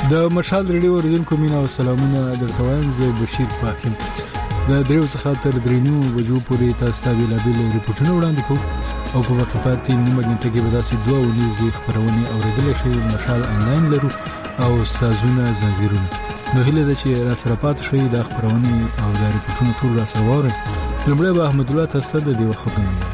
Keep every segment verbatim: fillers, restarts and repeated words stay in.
د مشال ریډیو اوریدونکو مینا او سلامونه درته وایم. زه بشیر پاکم. د دریو څخه تر درینو بجو پورې تاسو ته ویلابل ریپورتونه وړاندې کوم او په وخت پاتې نیمه غنټه کې به تاسو دوه ونیزې خبرونه اوریدل شي. مشال انلاین لرو او سازونه زنجیرونه. نو هیله ده چې را سره پات شي د خبرونه او د ریپورتونو ټول را سره وره. لمړی به احمد الله تاسو ته د خبرونه.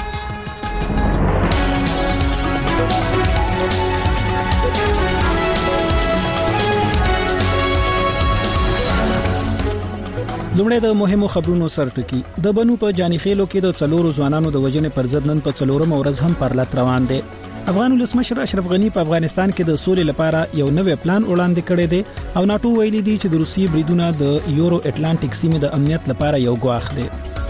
لومړی د مهمو خبرونو سرټکی. د بنو په جانیخیلو کې د څلورو ځوانانو د وژنې پر ضد نن په څلورم ورځ هم پرلط روان دي. افغان ولسمشر اشرف غنی په افغانستان کې د سولې لپاره یو نوې پلان وړاندې کړی دی او ناتو ویلي دی چې د روسي بریدونه د یورو اټلانټیک سیمې د امنیت لپاره یو ګواښ دی.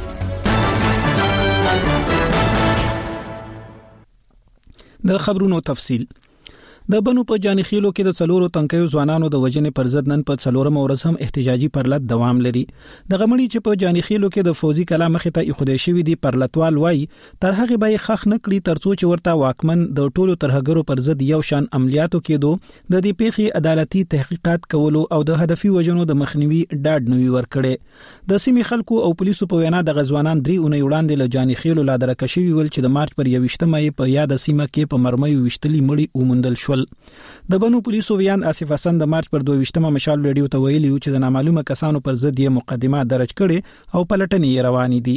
د خبرونو تفصیل. د بنو په جانیخیلو کې د څلورو تنکیو ځوانانو د وژنې پر ضد نن په څلورم ورځ هم احتجاجي پرلط دوام لري. د غمړي چې په جانیخیلو کې د فوزي کلا مخې ته خدای شوی دی پرلطوال وای تر هغه به خخ نکړي ترڅو چې ورته واکمن د ټولو ترهګرو پر ضد یو شان عملیاتو کېدو د دې پیښې عدالتي تحقیقات کولو او د هدفي وژنو د مخنیوي ډاډ نوي ورکړي. د سیمې خلکو او پولیسو په وینا د غزوانان درې اونۍ وړاندې له جانیخیلو لا درکشي ویل چې د مارچ پر یوویشتمه په یاد سیمه کې په مرمۍ وشتلي مړي اومندل شول. د بنو پولیسو ویان آصف حسن د مارچ پر دوه مشال ریډیو ته ویلي چې د نامعلومه کسانو پر ضد یې مقدمه درج کړي او پلټنې روانې دي.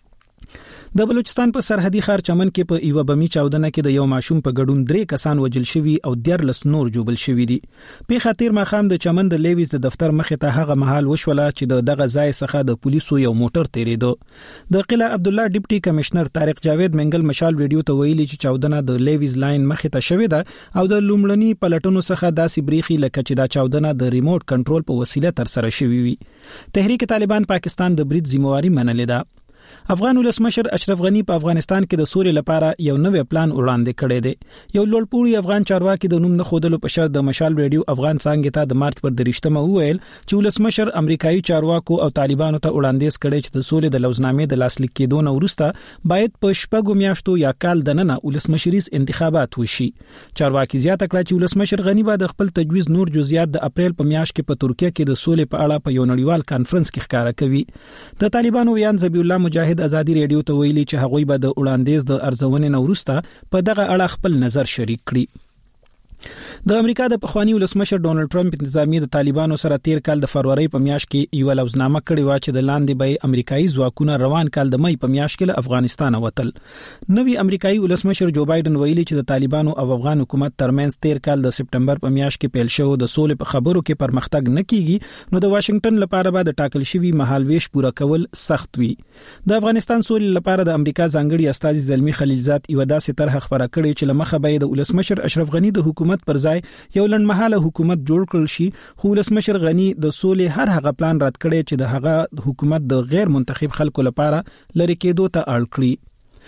د بلوچستان په سرحدي ښار چمن کې په ایو بمی چاودنه کې د یو ماشوم په ګډون درې کسان وژل شوي او دیارلس نور جوبل شوي دي. په خاطر مخام د چمن د لیویز د دفتر مخې ته هغه محل وشوله چې د دغه ځای څخه د پولیسو یو موټر تیریدو. د قلعه عبد الله ډیپټي کمشنر طارق جاوید منګل مشال ریډیو ته ویلي چې چاودنه د لیویز لاین مخې ته شوې ده او د لومړني پلټنو څخه داسې بریخي لکه چې دا چاودنه د ریموټ کنټرول په وسیله تر سره شوې وي. تحریک طالبان پاکستان د برید ذمہواری منلې ده. افغان ولسمشر اشرف غنی په افغانستان کې د سولې لپاره یو نوې پلان وړاندې کړی دی. یو لوړپوړی افغان چارواکي د نوم نه خودلو په شرط د مشال ریډیو افغان څنګه ته د مارچ پر دریشتمه وویل چې ولسمشر امریکایي چارواکو او طالبانو ته وړاندیز کړی چې د سولې د لوزنامې د لاسلیک کېدو نه وروسته باید په شپږو میاشتو یا کال دننه ولسمشریز انتخابات وشي. چارواکي زیاته کړه چې ولسمشر غنی به د خپل تجویز نور جزئیات د اپریل په میاشت کې په ترکیه کې د سولې په اړه په یو نړیوال کانفرنس کې ښکارا کوي. د طالبانو ویان ذبیح الله مجاهد ازادي ریډیو ته ویلي چې هغوی به د وړاندیز د ارزونې نه وروسته په دغه اړه خپل نظر شریک کړي. د امریکا د پخوانی ولسمشر ډونالد ټرمپ انتظامیه د طالبانو سره تیر کال د فروری په میاشت کې یو لوزنامه کړې و چې د لاندې به امریکایي ځواکونه روان کال د مې په میاشت کې له افغانستان وتل. نوی امریکایي ولسمشر جو بایدن ویلي چې د طالبانو او افغان حکومت ترمنځ تیر کال د سپټمبر په میاشت کې پیل شو د سولې په خبرو کې پرمختګ نه کیږي نو د واشنگټن لپاره به د ټاکل شوی مهالويش پوره کول سخت وي. د افغانستان سولې لپاره د امریکا ځانګړي استاذ زلمی خلیلزاد یو داسې طرح خبره کړې چې لمخه به د ولسمشر اشرف غنی د حکومت پر یو لنډمهاله حکومت جوړ کړل شي. خو ولسمشر غنی د سولې هر هغه پلان رد کړي چې د هغه حکومت د غیر منتخب خلکو لپاره لری کېدو ته اړ کړی.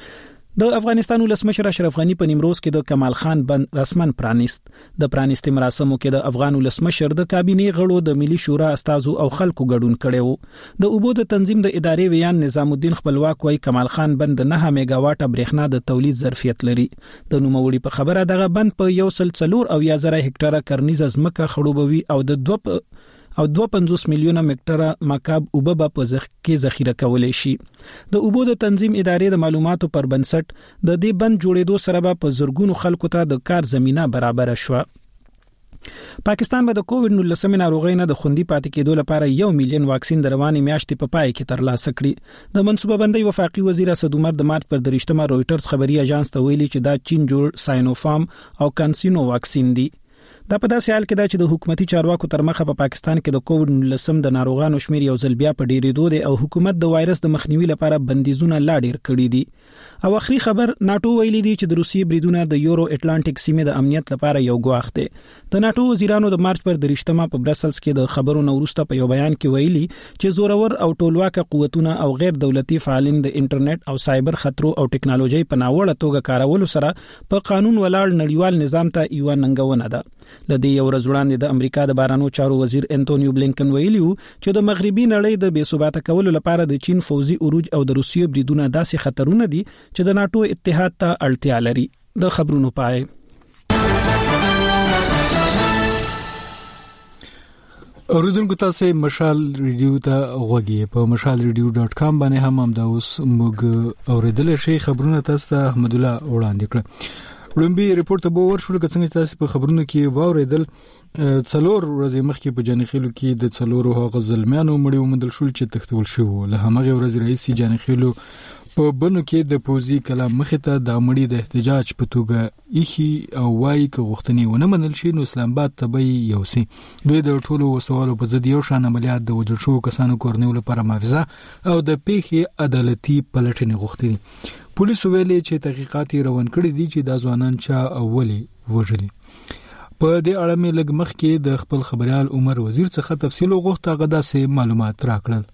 د افغانستان ولسمشر اشرف غنی په نیمروز کې د کمال خان بند رسمن پرانیست. د پرانیستي مراسمو کې د افغان ولسمشر د کابینې غړو د ملي شورا استازو او خلکو ګډون کړي. د اوبو د تنظیم د ادارې ویان نظام الدین خپلواک وای کمال خان بند نه میگا واټه برېښنا د تولید ظرفیت لري. د نوموړي په خبره دغه بند په یو سل څلور او یا زره هکټاره کرنیز ځمکه خړوبوي او د دوه او دوه پنځوس میلیونه مکټره مکعب اوبه په ځخ کې ذخیره کولای شي. د اوبو د تنظیم ادارې د معلوماتو پر بنسټ د دې بند جوړېدو سره به په زرګونو خلکو ته د کار زمينه برابر شوه. پاکستان به د کووډ نولس ناروغۍ نه د خوندي پاتې کېدو لپاره یو میلیون واکسین د رواني میاشتې په پای کې ترلاسه کړي. د منصوبه بندۍ وفاقي وزیر اسد عمر د مارچ پر دریشتمه رويټرز خبري اژانس ته ویلي چې دا چین جوړ ساینوفارم او کانسینو واکسین دي. دا په داسې حال کې دا چې د حکومتي چارواکو تر مخه په پاکستان کې د کووډ نولس د ناروغانو شمیر یو ځل بیا په ډیرېدو دی او حکومت د وایرس د مخنیوي لپاره بندیزونه لا ډیر کړي دي. او اخري خبر ناتو ویلي دی چې د روسي بریدونه د یورو اټلانټیک سیمې د امنیت لپاره یو ګواښ دی. د ناتو وزیرانو د مارچ پر دریشتمه په برسلز کې د خبرو نورسته په یو بیان کې ویلي چې زورور او ټولواکه قوتونه او غیر دولتي فعالین د انټرنیټ او سایبر خطرو او ټکنالوژي په ناوړه توګه کارولو سره په قانون ولاړ نړیوال نظام ته یو ننګونه ده. لدې یو ورځ وړاندې د امریکا د بارانو چارو وزیر انټونیو بلینکن ویلي چې د مغربي نړۍ د بې ثباته کولو لپاره د چین فوزي عروج او د روسیې بریدونه داسې خطرونه دي چې د ناتو اتحاد ته اړتیا لري. د خبرونو پای اوریدونکو تاسو مشال ریډیو ته غوږی په مشال ریډیو ډاټ کام باندې هم هم دا اوس موږ اوریدل شي خبرونه تاسو ته احمد الله وړاندې کړ لومبي ریپورت به ورشل کڅنګ تاسو په خبرونو کې واوریدل څلور ورځې مخکې په جانخیلو کې د څلورو هغه ظلمانو مړي ومندل شول چې تختول شو له همغه ورځې رئیس جانخیلو په بنو کې د پوزي کلام مخه ته د مړي د احتجاج په توګه ایخي او وای ک غوښتنې ونه منل شي نو اسلام آباد ته به یو سي دوی د ټولو وسوالو په ضد یو شان عملیات د وجل شو کسانو کورنیو لپاره معاوضه او د پیښې عدالتي پلټنې غوښتنې پولیسو ویلي چې تحقیقات روان کړي دي چې د ځوانان چا اولي وژلي په دې اړه مې لږ مخکې د خپل خبريال عمر وزیر څخه تفصیل وغوښته غدا سه معلومات راکړل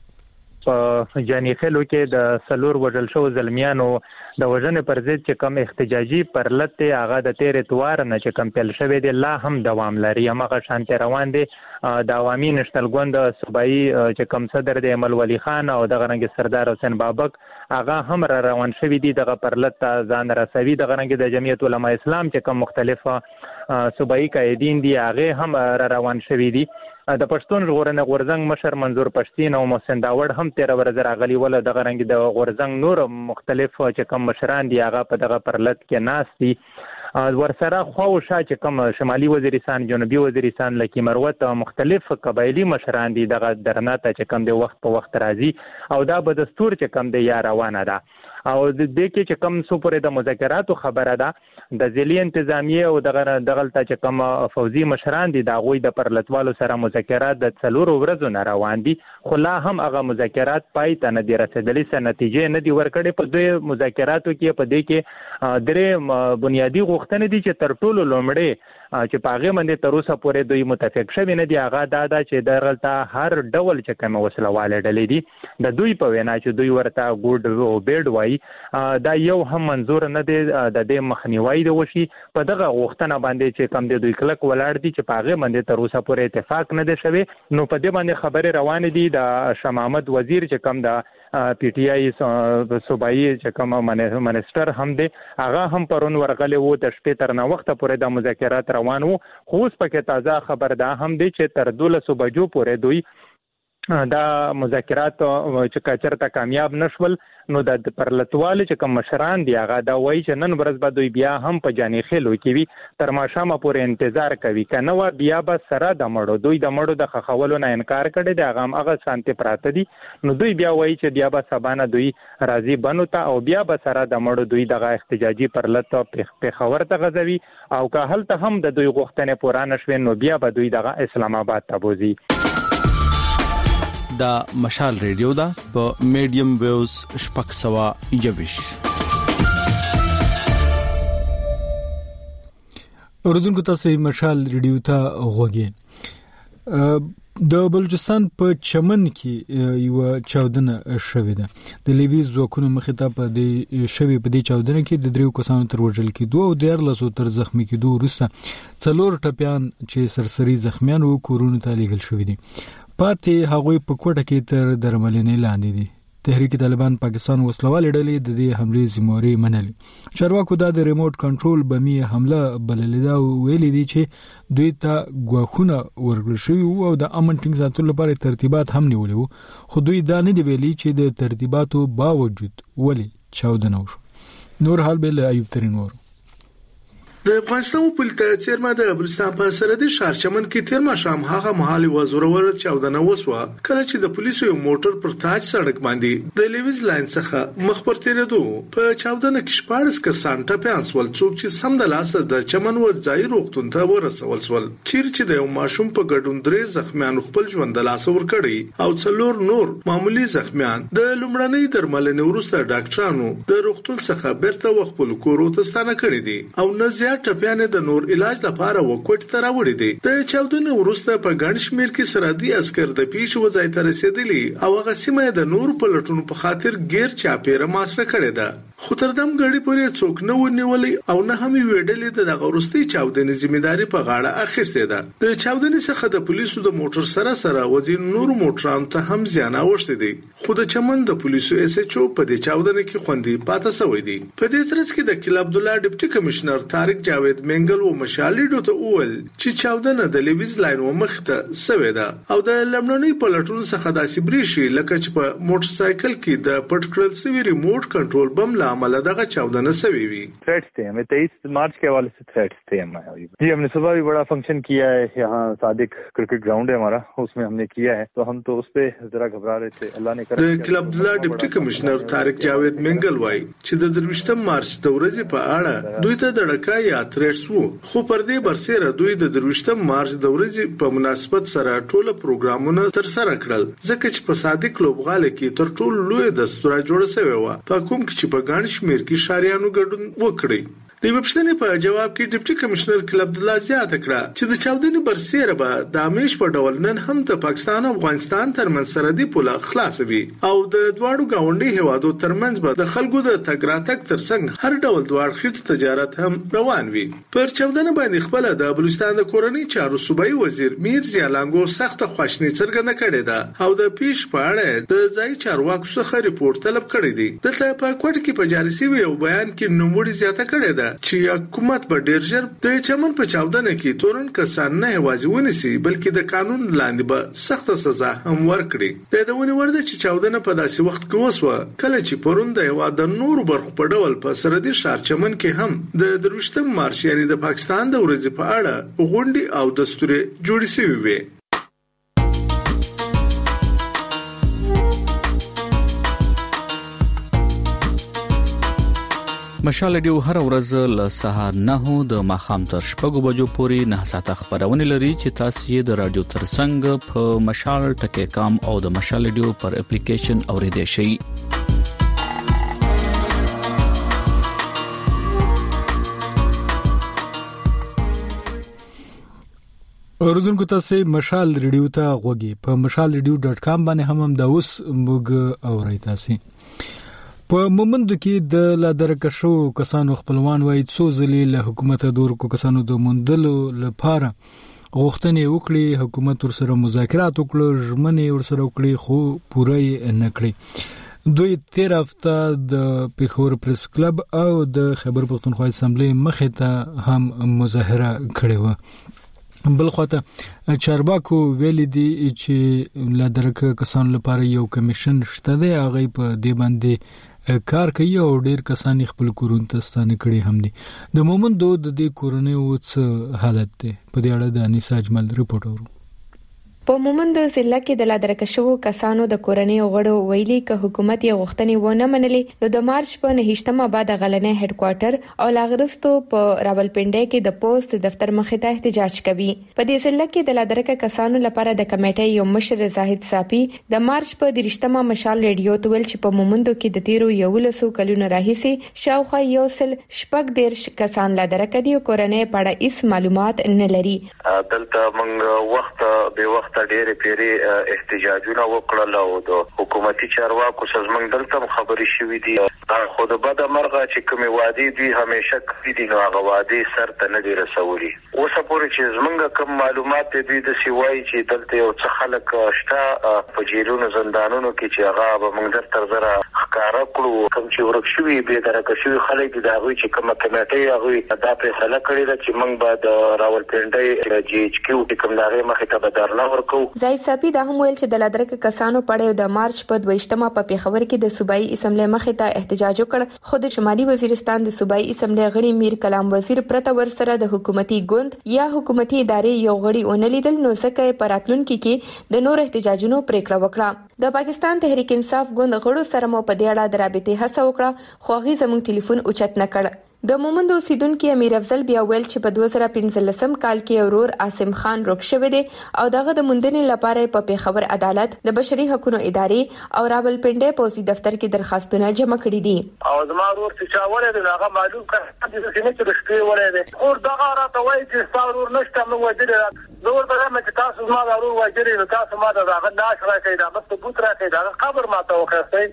په جانخیلو کې د سلور وجل شو زلمیانو د وژنې پر ضد چې کوم احتجاجي پرلط هغه د تیر اتوار نه چې کوم پیل شوی دی لا هم دوام لري هغه شانته روان دي د عوامي نشتل ګوند صوبایي چې کوم صدر دی امل ولی خان او د غرنګ سردار حسین بابک هغه هم را روان شوی دي د پرلط ځان رسوي د غرنګ د جمعیت علماء اسلام چې کوم مختلفه صوبایي قائدین دي هغه هم را روان شوی دي د پښتون ژغورنې غورزنګ مشر منظور پښتين او محسن داوړ هم تیر ورځ راغلي ول د غرنګ د غورزنګ نور مختلف چې کوم مشران دي هغه په دغه پرلط کې ناس دي ورسره خو شا چې کوم شمالي وزیرستان جنوبي وزیرستان لکه مروت مختلف قبایلی مشران دي دغه درناته چې کوم د وخت په وخت راځي او دا به دستور چې کوم د یا روانه ده او د دې کې چې کوم سو پورې د مذاکراتو خبره ده د ځلی انتظامیه او دغه دغلته چې کوم فوزي مشران دي دا غوي د پرلطوالو سره مذاکرات د څلورو ورځو نه روان دي خو لا هم هغه مذاکرات پای ته نه دي رسیدلي څه نتیجې نه دي ورکړې په دوی مذاکراتو کې په دې کې درې بنیادی غوښتنې دي چې تر ټولو لومړی چې پاغه باندې تر اوسه پورې دوی متفق شوي نه دي هغه دا ده چې دغلته هر ډول چې کوم وسلواله ډلې دي د دوی په وینا چې دوی ورته ګوډ او بیډ وای دا یو هم منظور نه دی د دې مخنیوي د وشي په دغه غوښتنه باندې چې کم دی دوی کلک ولاړ دي چې پاغه باندې تر اوسه پورې اتفاق نه دی شوی نو په دې باندې خبره روان دي د شاه محمد وزیر چې کم د پی ټی آی صوبایي چې کوم منسټر هم دی هغه هم پرون ورغلی وو د شپې تر نه وخت پورې د مذاکرات روان وو خو اوس پکې تازه خبر ده هم دی چې تر دولسو بجو پورې دوی دا مذاکرات چې کچرته کامیاب نشول نو د پرلطوال چې کوم مشران دی هغه دا وایي چې نن ورځ به دوی بیا هم په جانخیلو کې وي تر ماښامه پورې انتظار کوي کنه و بیا به سره د مړو دوی د مړو د خخولو نه انکار کړي دی هغه هغه شانتي پراته دي نو دوی بیا وایي چې بیا به سبانه دوی راضي بنو ته او بیا به سره د مړو دوی دغه احتجاجي پرلط په خبر ته غځوي او که هلته هم د دوی غوښتنې پوره نشوي نو بیا به دوی دغه اسلام آباد ته بوزي دا مشال ریډیو دا په میډیم ویوز شپږ سوه یوویش اوریدونکو تاسو مشال ریډیو ته غوږی د بلوچستان په چمن کې یو چاودنه شوې ده د لیویز ځواکونو مخې ته په دې شوې په دې چاودنه کې د دریو کسانو تر وژل کېدو او د ارلسو تر زخمی کېدو وروسته څلور ټپيان چې سرسري زخمیان وو کورونو ته لیږل شوې دي پاتې هغوی په کوټه کې تر درملنې لاندې دي تحریک طالبان پاکستان وسلوالې ډلې د دې حملې ذمہواري منلې چارواکو دا د ریموټ کنټرول بمي حمله بللې دا ویلي دي چې دوی ته غواخونه ورکړل شوی او د امن ټینګ ساتلو لپاره ترتیبات هم نیولې وو خو دوی دا نه دی ویلي چې د ترتیباتو باوجود ولې چاودنه وشو نور حال به ایوب ترين ور د افغانستان په تل چیرمه د بلوچستان په سرحدي ښار چمن کې تیر ماښام هغه محلي وزورور چاودنه وسوه کله چې د پولیسو یو موټر پر تاج سړک باندې د لیویز لاین څخه مخ پر تیرېدو په چاودنه کې شپږ کسان ټپيان سول څوک چې سم د لاس د چمن و ځای روغتون ته ورسول سول چیر چې د یو ماشوم په ګډون درې زخمیان خپل ژوند د لاس ور کړی او څلور نور معمولی زخمیان د لومړنۍ درملنې وروسته ډاکټرانو د روغتون څخه بیرته وخپل کورو ته ستانه کړی دي او نزیا ټپيان د نور علاج لپاره وکټ ته راوړي دي د چاودنې وروسته په ګڼ شمېر کې سرحدي عسكر د پیښې وځای ته رسیدلي او هغه سیمه د نور په لټونو په خاطر غیر چاپیره ماسره کړې ده خو تر دم غړي پورې څوک نه ونیولې او نه هم ویډلې د غورستي چاودنې ځمېداري په غاړه اخیسته ده. د چاودنې څخه د پولیسو د موټر سره سره وزیر نور موټرانو ته هم زیان اوښته دي. خو د چمن د پولیسو اس ایچ او په دې چاودنې کې خوندي پاتې شوی دی. په دې ترڅ کې د کلاب عبدالله ډیپټي کمشنر طارق جاوید منګل و مشالډو ته وویل چې چاودنه د لیویز لاین و مخته سوي ده او د لمنونی پلټون څخه داسې بریشي لکه چې په موټر سایکل کې د پټکړل سوي ریموټ کنټرول بم له امله دغه چاودنه سوي وي. थ्रेट्स थे हमें तेईस मार्च के हवाले से थ्रेट्स थे हमारे जी. हमने सुबह भी बड़ा फंक्शन किया है यहाँ सादिक क्रिकेट ग्राउंड है हमारा, उसमें हमने किया है तो हम तो उस पे जरा घबरा रहे थे. अल्लाह ने कर د کلاب عبدالله ډیپټي کمشنر طارق جاوید منګل وایي چې د درویشتم مارچ د ورځې په اړه دوی ته د ډکا یا تھریټس وو، خو پر دې برسره دوی د درویشتم مارچ د ورځې په مناسبت سره ټول پروګرامونه تر سره کړل ځکه چې په صادق لوبغاله کې تر ټولو لوی دستور جوړ شوی و په کوم کې چې په ګڼ شمیر کې شاریانو ګډون وکړي. د وبښتنې په جواب کې ډیپټي کمشنر کلاب عبدالله زیاته کړه چې د چاودنې برسره به د امیش په ډول نن هم د پاکستان او افغانستان ترمنځ سرحدي پوله خلاص وي او د دواړو گاونډي هیوادو ترمنځ به د خلکو د تګ راتګ ترڅنګ هر ډول دواړخیز تجارت هم روان وي. پر چاودنه باندې خپل د بلوچستان د کورنۍ چارو صوبایي وزیر میر زیالانګو سخت خواشنی څرګنده کړې ده او د پیش په اړه د ځای چارواکو څخه ریپورت طلب کړی دی. دلته په کوټ کې په جاري شوی یو بیان کې نوموړي زیاته کړې ده چې حکومت به ډیر ژر د چمن په چاودنه کې تورن کسان نه هوازي ونیسي بلکې د قانون لاندې به سخت سزا هم ورکړي. د دونی ورده چې چاودنه په داسې وخت کې وسوه کله چې پرون د هوا د نور برخو په ډول په سرحدي ښار چمن کې هم د دروشتم مارچ یعنی د پاکستان د ورځې په اړه غونډې او دستور جوړې شوې وي. مشال ډیو هر ورځ له سهار نه د ماخام تر شپږو بجو پورې نه ساعته خبرونه لري چې تاسو یې د رادیو ترڅنګ په مشال ټکی کام او د مشال ډیو پر اپلیکیشن اوریدئ شئ. اوردونکو تاسو مشال ریډیو ته غوږی په مشال ریډیو ډاټ کام باندې هم هم دا اوس موږ اورئ تاسو. په مومند کې د لادرکشو کسانو خپلوان وایي څو ځلې له حکومت دور کو کسانو د مندلو لپاره غوښتنې وکړي، حکومت ورسره مذاکرات وکړي، ژمنې ورسره وکړي خو پوره یې نه کړې. دوی تیر هفته د پیښور پریس کلب او د خیبر پښتونخوا اسمبلی مخې ته هم مظاهره کړې و. بل خواته چارواکو ویل دي چې لادرک کسانو لپاره یو کمیشن شته دی، هغه په دې باندې کار کوي او ډیر کسان خپل کورون ته ستانه کړي هم دي. د مومند د دې کورونه وڅ حالت دی په دې اړه د انیس اجمل رپورټ اورو. په مومند ضلع کې د لادرکه شوو کسانو د کورنۍ غړو ویلي ک حکومت یې غوښتنې ونه منلې نو د مارچ په نهشتمه بعد غلنې هډ کوارټر او لاغرستو په راولپنډي کې د پوسټ دفتر مخې ته احتجاج کوي. په دې ضلع کې د لادرکه کسانو لپاره د کمیټې یو مشر زاهد صافي د مارچ په دریشتمه مشال ریډیو ته ویل چې په مومندو کې د تیرو یو لسو کلونو راهیسي شاوخوا یو سل شپږ دیرش کسان لادرکه دي او کورنۍ په اړه هیڅ معلومات نه لري. دلته موږ وخت به وخت ډېر پیری احتجاجونه وکړل او د حکومتي چارواکو سازمان دلته خبري شوې دي خو د بده مرغه چې کومې وادي دي همیشه کوي دي نو هغه وادي سر ته نه دی رسولي. اوس پورې چې زمونږ کوم معلومات دي د سیوای چې دلته یو څه خلک شته په جیلونو زندانونو کې چې هغه به موږ در تر زره ښکارا کړو کوم چې ورک شوی به درکه شوی خلک دي دا غوي چې کومه کمیټه هغه دا فیصله کړې ده چې موږ به د راولپنډي جی ایچ کیو کوم دغه مخې ته بدرنه ورکو. زاید صافي دا هم ویل چې د لادرکه کسانو پړې د مارچ په دویشتمه په پیښور کې د صوبایي اسمبلی مخې ته احتجاج وکړ خو د شمالي وزیرستان د صوبایي اسمبلی غړي میر کلام وزیر پرته ورسره د حکومتي ګوند یا حکومتي ادارې یو غړي اونلیدل نو ځکه په راتلونکو کې د نور احتجاجونو پریکړه وکړه. د پاکستان تحریک انصاف ګوند غړو سره مو په دې اړه د رابطې هڅه وکړه خو هغه زموږ ټلیفون اوچت نه کړ. د مومند اوسیدونکو امیر افضل بیا ویل چې په دوه زره پنځلسم کال کې اورور عاصم خان روک شوی دی او دغه د موندنې لپاره په پیښور عدالت د بشري حقوقو ادارې او راولپنډي پولیس دفتر کې درخواستونه جمع کړي دي. او زما ورور چې چاوله دی هغه معلوم کړ چې څنګه چې رښتیا وره دی او دغه راته وایي چې څاور نشته نو وځي زور به ما چې تاسو ما ضرور وځي نو تاسو ما دغه ناش راکې دا مت بوت راکې دا خبر ما ته وکړئ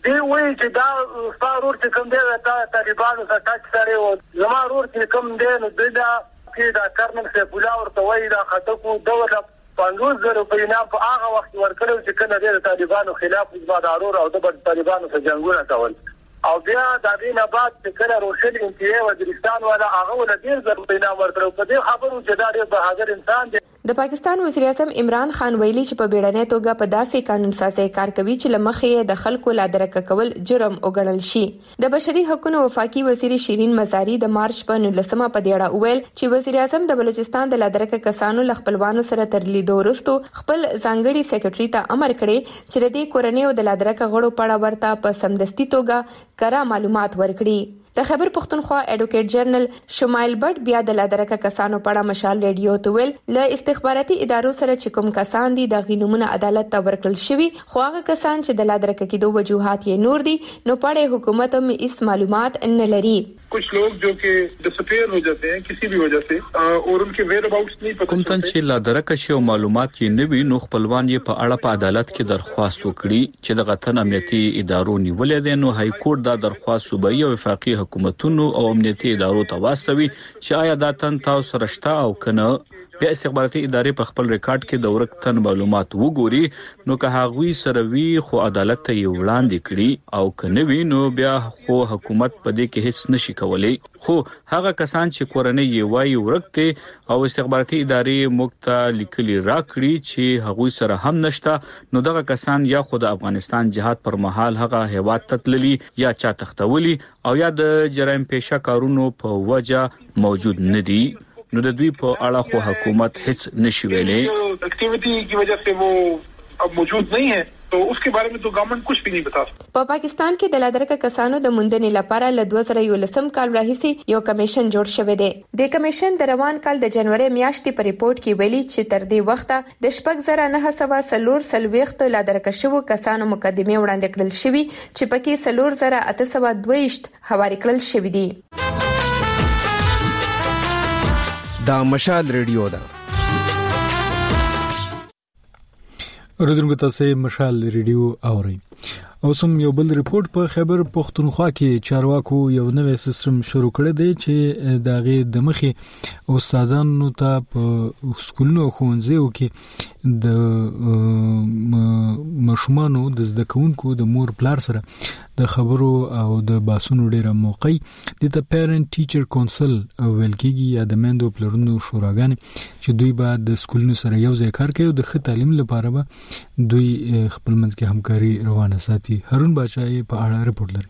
دی وایي چې دا ضرور چې کوم دی دا طالبانو سره ټاک سره و زمارور چې کوم دی نو دا کې دا کرنل سه بولا ورته وایي دا خطو دوله پنځوس زره په نه په هغه وخت ورکړل چې کله د طالبانو خلاف مبادرور او د طالبانو سره جنگونه کول او بیا د دې نه بعد چې کله روشل انتیه وزیرستان ولا هغه ول ډیر زره په نه ورکړل په دې خبرو چې دا ډیر بهادر انسان دی. د پاکستان وزیر اعظم عمران خان ویلي چې په بیړنۍ توګه په داسې قانون سازي کار کوي چې لمخې د خلکو لا درک کول جرم وګڼل شي. د بشري حقوقو وفاقي وزیر شیرین مزاری د مارچ په نولسمه په دیړه وویل چې وزیر اعظم د بلوچستان د لا درک کسانو خپلوانو سره تر لیدو وروسته خپل ځانګړي سیکریټري ته امر کړی چې د دې کورنۍ او د لا درک غړو په اړه ورته په سمدستي توګه کره معلومات ورکړي. د خیبر پختونخوا اډوکیټ جنرال شمایل بټ بیا د لادرکه کسانو په اړه مشال ریډیو ته ویل ل استخباراتي ادارو سره چې کوم کسان دي د غینومونه عدالت ته ورکړل شوی خو هغه کسان چې د لادرکه کېدو وجوهات یې نور دي نو پړې حکومت هم هیڅ معلومات نه لري. कुछ लोग जो कि डिसअपीयर हो जाते हैं किसी भी वजह से और उनके वेयर अबाउट्स नहीं पता کوم تن چې لا درکه شی او معلومات یې نه وي نو خپلوان یې په اړه په عدالت کې درخواست وکړي چې د غتن امنیتي ادارو نیولې دي نو های کورټ دا درخواست صوبایي او وفاقي حکومتونو او امنیتي ادارو ته واستوي چې آیا دا تن تاسو سره شته او کنه بیا استخباراتي ادارې په خپل ریکارډ کې د ورکتن معلومات وګوري نو که هغوی سره وی خو عدالت ته یې وړاندې کړي او کنه وی نو بیا خو حکومت په دې کې هیڅ نشي کولای. خو هغه کسان چې کورنۍ یې وایي ورکته او استخباراتي ادارې مکته لیکلي راکړي چې هغوی سره هم نشته نو دغه کسان یا خود افغانستان جهاد پر مهال هغه هیواد تتللی یا چا تختولی او یا د جرایم پیشه کارونو په وجه موجود ندي نو د دوی په اړه خو حکومت هیڅ نشي ویلې. ایکټیویټی کی وجہ سے وہ اب موجود نہیں ہے تو اس کے بارے میں تو گورنمنٹ کچھ بھی نہیں بتا سکتا. په پاکستان کې د لادرکه کسانو د موندنې لپاره ل دوه زره یولسم کال راهیسې یو کمیشن جوړ شوی دی. د کمیشن د روان کال د جنوري میاشتې په ریپورت کې ویلي چې تر دې وخته د شپږ زره نه سوه سلور سلويخت لادرکه شوو کسانو مقدمه وړاندې کړل شوی چې پکې سلور زره اته سوه دویشت حواله کړل شوی دي. دا مشال ریډیو ده. ورته تاسو مشال ریډیو اورئ. او سم یو بل ریپورت په خیبر پختونخوا کې چارواکو یو نوې سیستم شروع کړی دی چې داغه د مخې استادانو ته په سکولونو خوندزیو کې د مشمانو د زده کوونکو د مور پلار سره د خبرو او د باسونو ډیره موقع د ته پیرنټ ټیچر کونسل ویل کېږي یا د مندو پلرونو شوراګان چې دوی به د سکولونو سره یو ځای کار کوي او د ښه تعلیم لپاره به دوی خپل منځ کې همکاري روانه ساتي. هارون بادشاہي په اړه رپورټ لري.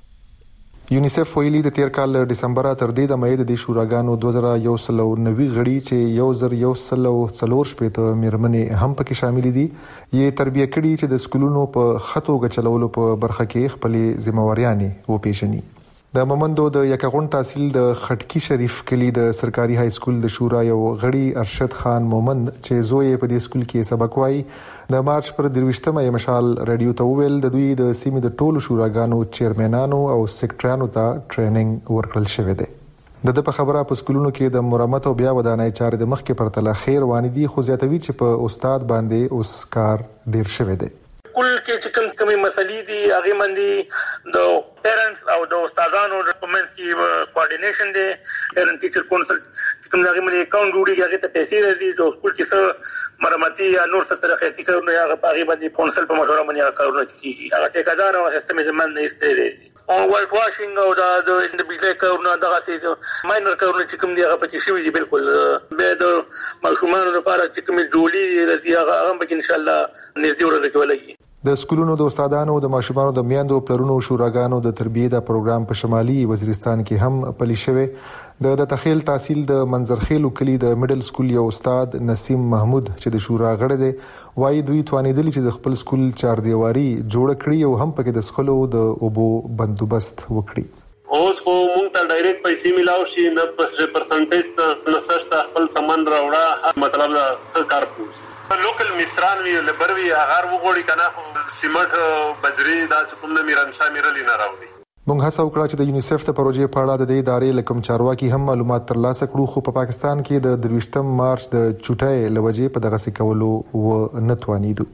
یونیسف ویلي د تیر کال ډسمبر تر دې د مې د شوراګانو دوه زره یو سل او نوي غړي چې یو زر یو سل او څلور شپږ میرمنې هم پکې شامل دي یې تربیه کړي چې د سکولونو په خطو غچلولو په برخه کې خپل ځمواريانې و پیژني. د ممندو د یکغون تحصیل د خټکی شریف کلی د سرکاري های سکول د شورا یو غړي ارشد خان مومند چې زوی په دې سکول کې سبق وایي د مارچ پر درويشتمه مشال رادیو ته ویل د دوی د سیمې د ټولو شوراګانو چیرمنانو او سیکریټریانو ته ټریننګ ورکړل شوی دی. د د په خبره په سکولونو کې د مرمت او بیا ودانۍ چارې د مخ کې پرتله خیر وانه دي خو زیاتوي چې په استاد باندې اوس کار ډیر شوی دی. کل کې چې کوم کومې مسلې دي هغه باندې د پیرنټس او د استادانو د کومنټ کې کوارډینیشن دی پیرنټ ټیچر کونسل چې کوم هغه باندې اکاونټ جوړیږي هغه ته پیسې راځي د سکول کې څه مرمتي یا نور څه طریقې چې کوي هغه په هغه باندې کونسل په مشوره باندې کارونه کوي هغه ټیکادار او سیستم یې زمند نه استری او وایټ واشینګ او د د بجلی کارونه دغه څه ماینر کارونه چې کوم دی هغه پکې شوی دی بالکل به د ماشومان لپاره چې کوم جوړي راځي هغه هم به ان شاء الله نږدې ورته کولای. د سکولونو د استادانو د ماشومانو د میاندو پلرونو شوراګانو د تربیه د پروګرام په شمالي وزیرستان کې هم پلي شوی. د د تخیل تحصیل د منظرخیلو کلی د میډل سکول یو استاد نسیم محمود چې د شورا غړی دی وایي دوی توانیدل چې د خپل سکول چار دیواري جوړ کړي او هم پکې د سکولو د اوبو بندوبست وکړي. اوس خو مونږ ته ډایرکټ پیسې ملاو شي نه پس پرسنټیج نه سستا خپل سامان راوړه مطلب دا کار کوي لوکل مستران وی لبر وی اگر وګوري کنه سیمټ بجری دا کوم نه میرانشا میرلی نه راوړي. مونږ هڅه وکړه چې د یونیسف ته پروژې په اړه د دې ادارې لکم چارواکي هم معلومات ترلاسه کړو خو په پاکستان کې د درويشتم مارچ د چټای لوجې په دغه سکولو و نه توانیدو.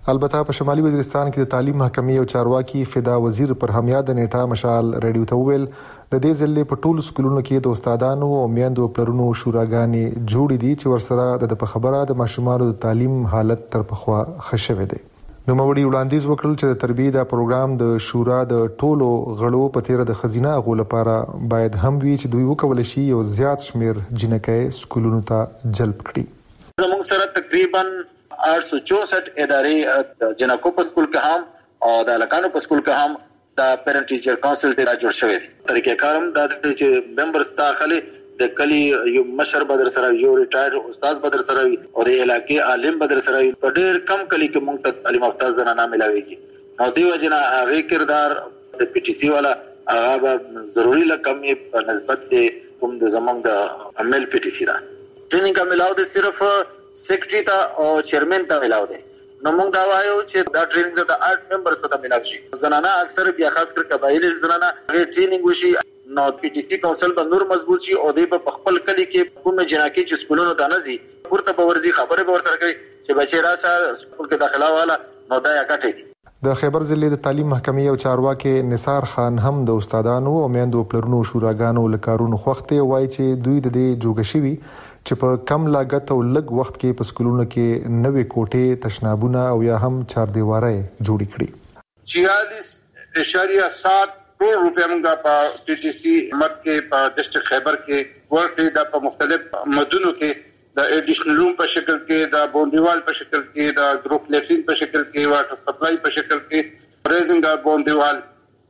البته په شمالي وزیرستان کې د تعلیم محکمې او چارواکي فدا وزیر پر همیاد نیټه مشال رادیو ته ویل د دې ځلې په ټولو سکولونو کې د استادانو او میندو پلرونو شوراګانې جوړې دي چې ورسره د خبره د ماشومانو د تعلیم حالت تر پخوا ښه شوی دی. نو موري وړاندیز وکړل چې د تربیې د پروګرام د شورا د ټولو غړو په تیر د خزینه غو لپاره باید هم وی چې دوی وکول شي یو زیات شمیر جنکې سکولونو ته جلب کړي. زموږ سره تقریبا आठ सौ चौसठ ادارې جنکو په سکول کې هم او د لکانو په سکول کې هم د پیرنټ ټیچر کونسل ته جوړ شوی دی. طریقې کارم د چې ممبرز داخلي د کلی یو مشر بدر سره یو ریټایر استاد بدر سره او د علاقې عالم بدر سره په ډېر کم کلی کې موږ ته تعلیم یافته زنانه ملاويږي. نو دی وجنه هغه کردار د پی ټی سی والا هغه ضروری لکمې په نسبت د کوم د زمونږ د عمل پی ټی سی دا ټریننګ کا ملاو د صرف سیکریټری ته او چیرمن ته ملاو دی. نو موږ دا وایو چې دا ټریننګ د آټ ممبر سره ملاوي شي. زنانه اکثر بیا خاص کر قبایلی زنانه هغه ټریننګ وشي نو پی ټی سی کونسل به نور مضبوط شي او د په خپل کلی کې کومه جناکی چې سکولونو ته نزي ورته به ورزي خبره به ورسره کوي چې بچی راشه سکول کې داخله والا نو دا یا کټي. د خیبر ضلع د تعلیم محکمې او چارواکي نثار خان هم د استادانو او میندو پلرونو شوراګانو لکارونو خوخته وایي چې دوی د دې جوګشوي چې په کم لاګت او لږ وخت کې په سکولونو کې نوې کوټې تشنابونه او یا هم چار دیواره جوړې کړي. छियालीस इशारिया सात करोड़ रुपया मंगा په ټي ټي سي مت کې په ډیسټریکټ خیبر کې ورکړي دا په مختلف مدونو کې د ایډیشنل روم په شکل کې د بونډیوال په شکل کې د ګروپ لیټرین په شکل کې واټر سپلای په شکل کې پریزنګ د بونډیوال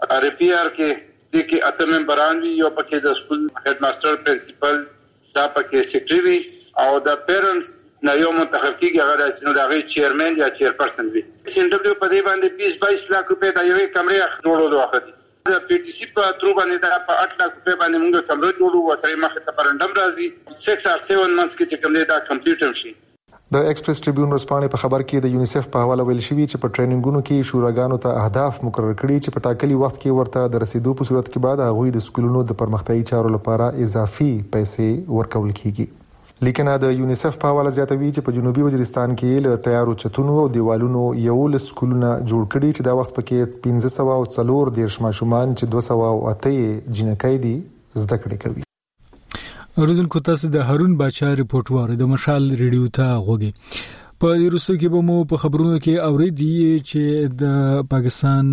ریپیر کې د کې اته ممبران وی یو پکې د سکول هډ ماستر پرنسپل دا پکې سیکریټری او د پیرنټس نه یو منتخب کیږي هغه د هغه چیرمن یا چیرپرسن وي. ان ډبلیو په دې باندې بیس بایس لک روپے د یوې کمرې جوړولو وخت د پی ټی سی په ترو باندې دا په آठ لک روپے باندې موږ کمرې جوړو او سره مخه ته پرندم راځي سکس اور سیون منث کې چې کمرې دا کمپیوټر شي. د ایکسپریس ټریبیون ورسپانې په خبر کې د یونیسف په حواله ویل شوی چې په ټریننګونو کې شوراګانو ته اهداف مقرر کړي چې په ټاکلي وخت کې ورته د رسیدو په صورت کې بعد هغه د سکولونو د پرمختیايي چارو لپاره اضافي پیسې ورکول کیږي. لیکن د یونیسف په حواله زیاتوي چې په جنوبي وزیرستان کې له تیارو چتونو او دیوالونو یو ل سکولونه جوړ کړي چې دا وخت پکې پنځه سوه او څلور دیرش ماشومان چې دوه سوه او اته جنکۍ دي زده کړې کوي. اوریدونکو تاسو د هارون باچا ریپورت واره د مشال ریډیو ته غوږی. په دې وروسته کې به مو په خبرونو کې اوریدي چې د پاکستان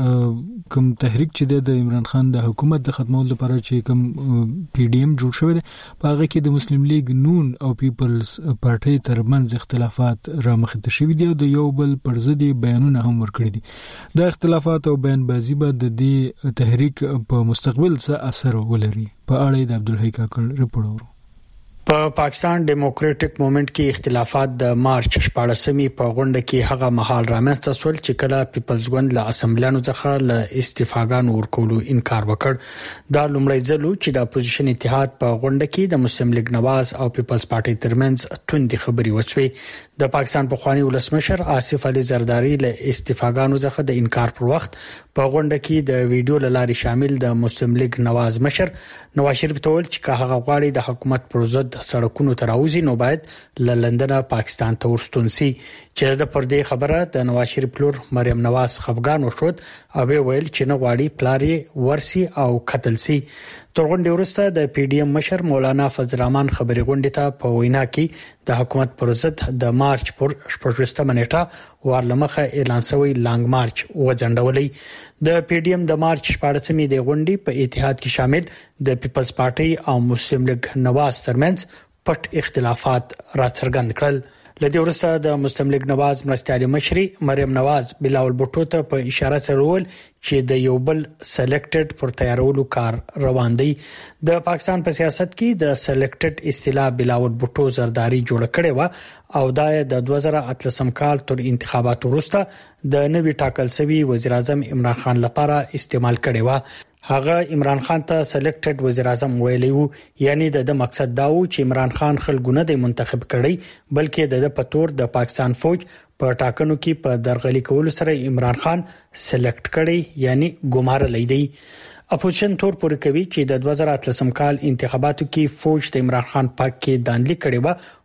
کوم تحریک چې د عمران خان د حکومت د ختمولو لپاره چې کوم پی ډی ایم جوړ شوی دی په هغه کې د مسلم لیگ نون او پیپلز پارټي ترمنځ اختلافات رامخته شوي دي او د یو بل پر ضد بیانونه هم ورکړي دي. د اختلافات او بیان بازی به د دې تحریک په مستقبل څه اثر ولري په اړه د عبدالحی کاکړ ریپورت ورو. په پاکستان ډیموکراټک موومېنټ کې اختلافات د مارچ شپاړسمې په غونډه کې هغه مهال رامنځته شول چې کله پیپلز ګوند له اسمبلیانو څخه له استعفاګانو ورکولو انکار وکړ. دا لومړی ځل چې د اپوزیشن اتحاد په غونډه کې د مسلم لیگ نواز او پیپلز پارټي ترمنځ توندې خبرې وشوې. د پاکستان پخوانی ولسمشر آصف علي زرداری له استعفاګانو څخه د انکار پر وخت په غونډه کې د ویډیو لاري شامل د مسلم لیگ نواز مشر نواز شریف ته ویل چې هغه غواړي د حکومت پر ضد سړکونو ته راوځي نو باید له لندن پاکستان ته ورستون سي. چې د پردې خبره د نواز شریف لور مریم نواز خفګان وشود او ویل چې نه غواړي پلارې ورسي او قتل سي. تر غونډې وروسته د پی ډی ایم مشر مولانا فضل الرحمن خبري غونډې ته په وینا کې د حکومت پر ضد د مارچ پر شپږمه نیټه وارلمخه اعلان شوی لانګ مارچ وځنډولې. د پی ډی ایم د مارچ شپږمې د غونډې په اتحاد کې شامل د پیپلز پارټي او مسلم لیگ نواز ترمنځ پټ اختلافات راڅرګند کړل. لدې ورسته د مسلم لیگ نواز مرستيالي مشري مریم نواز بلاول بوټو ته په اشاره سره ول چې د یو بل سلیکټډ پر تیارولو کار روان دی. د پاکستان په سیاست کې د سلیکټډ اصطلاح بلاول بوټو زرداری جوړ کړي و او د دوه زره اتلسم کال تر انتخاباتو وروسته د نوي ټاکل شوی وزیر اعظم عمران خان لپاره استعمال کړي و. هغه عمران خان ته سلیکټډ وزیر اعظم ویلی وو، یعنی د مقصد دا و چې عمران خان خلګونه د منتخب کړي بلکې د پتور د پاکستان فوج په ټاکنو کې په درغلي کولو سره عمران خان سلیکټ کړي یعنی ګمار لیدي. اپوزیشن تور پورې کوي چې د دوه زره اتلسم کال انتخاباتو کې فوج د عمران خان پاک کې داندلي کړي و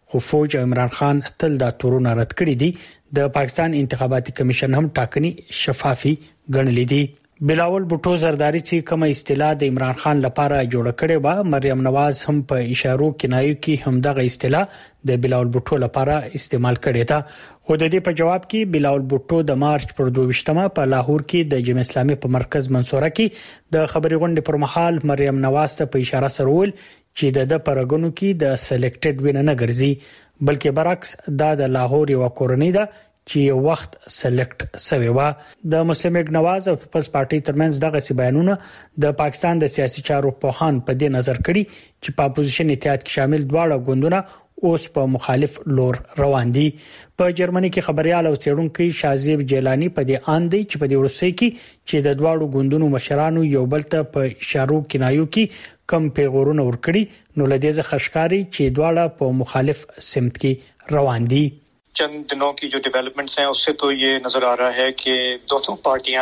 خو فوج عمران خان تل دا تورونه رد کړی دي د پاکستان انتخاباتي کمیشن هم ټاکنی شفافي ګڼلې دي بلاول بوټو زرداری چې کوم اصطلاح د عمران خان لپاره جوړ کړي و مریم نواز هم په اشارو کنایو کې هم دغه اصطلاح د بلاول بوټو لپاره استعمال کړي تا خو د دې په جواب کې بلاول بوټو د مارچ پر دوه مه په لاهور کې د جمعیت اسلامي په مرکز منصوره کې د خبري غونډې پر مهال مریم نواز ته په اشاره سره ول چې د پرګونو کې د سلیکټډ وینه نه ګرځي بلکې برعکس دا د لاهور یو کورنۍ ده چې یو وخت سلیکټ سوی و د مسلم لیگ نواز او پیپلز پارټي ترمنځ دغه سی بیانونه د پاکستان د سیاسي چارو په هان په دې نظر کړي چې په اپوزیشن اتحاد کې شامل دواړه ګوندونه اوس په مخالف لور روان دي په جرمني کې خبريال او څېړونکو شازیب جیلانی په دې ان دی چې په دې ورسې کې چې د دواړو ګوندونو مشرانو یو بل ته په اشارو کنایو کې کم پیغورونه ورکړي نو لدې ځخ خشکاري چې دواړه په مخالف سمت کې روان دي चंद दिनों की जो डेवलपमेंट्स हैं उससे तो ये नजर आ रहा है कि दोनों पार्टियां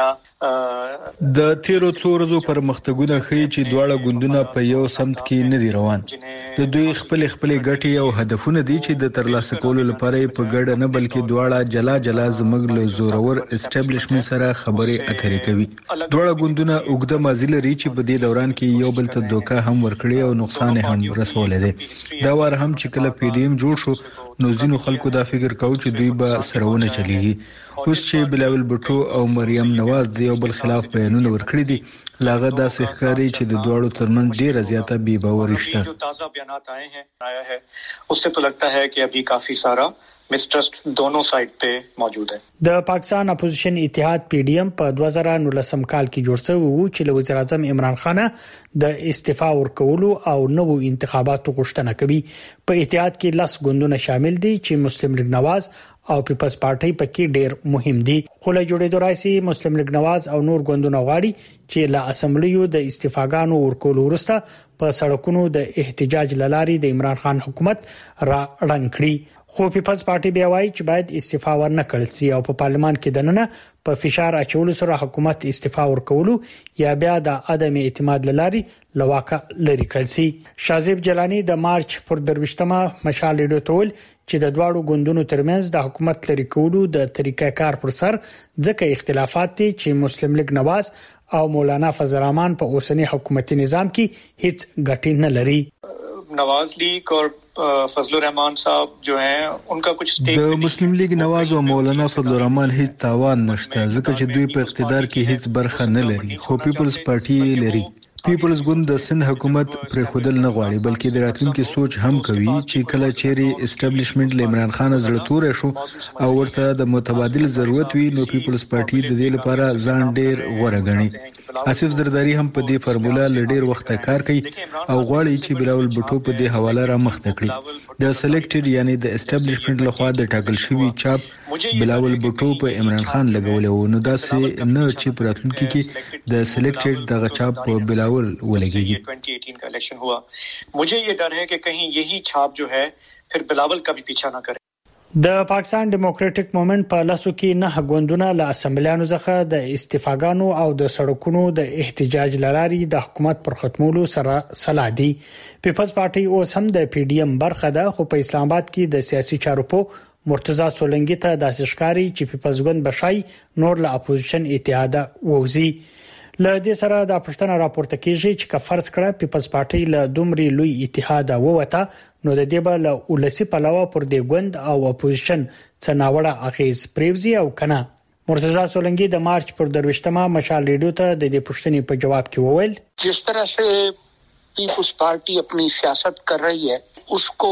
د تیرو څو ورځو پر مختګونه خي چې دواړه ګوندونه په یو سمت کې نه دي روان د دوی خپل خپل ګټي او هدفونه دي چې د ترلاسه کولو لپاره په ګډه نه بلکې دواړه جلا جلا زموږ له زورور اسټابلیشمنت سره خبرې اترې کوي دواړه ګوندونه وګړه مازی لري چې په دې دوران کې یو بل ته دوکا هم ورکړي او نقصان هم رسولې دي دا وار هم چې کله پی ډی ایم جوړ شو نو ځینو خلکو دا فکر کاوه چې دوی به سرونه چلیږي اوس چې بلاول بوټو او مریم نواز د یو بل خلاف بیانونه ورکړي دي لاغه داسې ښکاري چې د دوړو ترمنځ ډیره زیاته بې باوري شته جو تازه بیانات آئے ہیں آیا ہے اس سے تو لگتا ہے کہ ابھی کافی سارا مسټرست دونوں سایډ په موجود ہے د پاکستان اپوزیشن اتحاد پی ډی ایم په دوه زره نولسم کال کې جوړ شوی و چې له وزیر اعظم عمران خان د استعفا ورکولو او نوو انتخاباتو غوښتنه کوي په اتحاد کې لاس ګوندونه شامل دي چې مسلم لیگ نواز او پیپلز پارټي پکې ډېر مهم دي خو له جوړېدو راځي مسلم لیگ نواز او نور ګوندونه غواړي چې له اسمبلیو د استعفاګانو ورکولو وروسته په سړکونو د احتجاج لاري د عمران خان حکومت را رنګ کړي خو پیپلز پارټي بیا وایي چې باید استعفا ورنه کړل شي او په پارلمان کې دننه په فشار اچولو سره حکومت استعفا ورکولو یا بیا د عدم اعتماد لاري لواکه لري کړل شي شازیب جیلانی د مارچ پر درويشتمه مشال لیډو تول چې د دواړو ګوندونو ترمنځ د حکومت لري کولو د طریقې کار پر سر ځکه اختلافات دي چې مسلم لیگ نواز او مولانا فضل الرحمن په اوسنی حکومتي نظام کې هیڅ ګټه نه لري नवाज लीग और फजल रहमान साहब जो हैं उनका कुछ د مسلم لیگ نواز او مولانا فضل الرحمن هیڅ تاوان نشته ځکه چې دوی په اقتدار کې هیڅ برخه نه لري خو پیپلز پارټي لري پیپلز ګوند د سند حکومت پر خودل نه غواړي بلکې د راتلونکي سوچ هم کوي چې کله چيري اسټابلیشمنت عمران خان زړه تور شو او ورته د متبادل ضرورت وي نو پیپلز پارټي د دې لپاره ځان ډیر غوړه غني آصف زرداری هم په دې فارمولا لډیر وخت کار کوي او غواړي چې بلاول بوټو په دې حواله را مخته کړي د سلیکټډ یعنی د اسټابلیشمنت لخوا د ټاکل شوی چاپ بلاول بوټو په عمران خان لګولې و نو داسې نه چې پراتلونکي کې د سلیکټډ دغه چاپ په بلاول ولګيږي ट्वेंटी एटीन का इलेक्शन हुआ मुझे ये डर है कि कहीं यही छाप जो है फिर बिलावल का भी पीछा ना करे د پاکستان ډیموکراټک موومېنټ په لاسو کې نه غوندونه له اسمبلیانو څخه د استعفاګانو او د سړکونو د احتجاج لاري د حکومت پر ختمولو سره سلا دي پیپلز پارټي اوس هم د پی ډی ایم برخه ده خو په اسلام آباد کې د سیاسي چارو په مرتضی سولنګي ته د اشکاری چې پیپلز ګوند بشای نور له اپوزیشن اتحاد ووزي له دې سره د پښتنه راپورته کیږي چې که فرض کړه پیپلز پارټي له دومري لوی اتحاد ووته نو د دې بل ولسی پلاوه پر دې ګوند او اپوزیشن څناوړه اخیز پریوزي او کنه مرتضی سولنګي د مارچ پر درويشتمه مشال ریډیو ته د دې پښتنې په جواب کې وویل जिस तरह से पीपुल्स पार्टी अपनी सियासत कर रही है उसको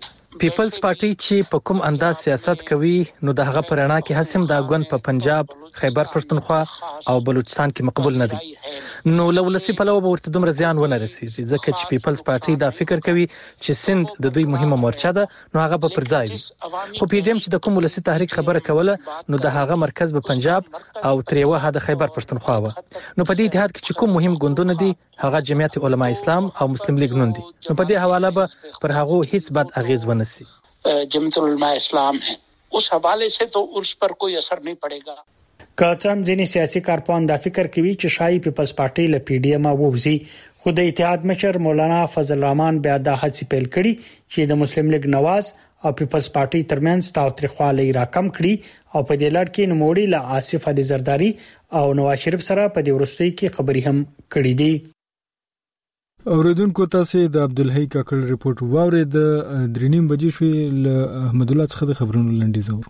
پیپلز پارټي چې په کوم انداز سیاست کوي نو د هغه پرانا کې حسم دا ګوند په پنجاب خیبر پښتونخوا او بلوچستان کې مقبول نه دي نو لولسی په لور ورته دومره زیان ونه رسیږي ځکه چې پیپلز پارټي دا فکر کوي چې سند د دوی مهمه مورچه ده نو هغه به پر ځای وي خو پی ډی ایم چې د کوم ولسی تحریک خبره کوله نو د هغه مرکز به پنجاب او تریوه د خیبر پښتونخوا و نو په دې اتحاد کې چې کوم مهم ګوندونه دي هغه جمعیت علما اسلام او مسلم لیگ نون دي نو په دې حواله به پر هغه هیڅ بد اغیز ونه سي जमत उलमा इस्लाम है उस हवाले से तो उस पर कोई असर नहीं पड़ेगा کاتم ځینې سیاسي کارپوهان دا فکر کوي چې شای پیپلز پارټي له پی ډی ایم ووزي خو د اتحاد مشر مولانا فضل الرحمن بیا د هڅې پیل کړي چې د مسلم لیگ نواز او پیپلز پارټي ترمنځ تاوتریخوالی راکم کړي او په دې لړ کې نوموړي له آصف علي زرداری او نواز شریف سره په دې وروستي کې خبري هم کړې دي. اوریدونکو تاسو د عبدالحی کاکړ ریپورت واورید د درینیم بجې شوې له احمد الله څخه د خبرونو لنډیز اورو.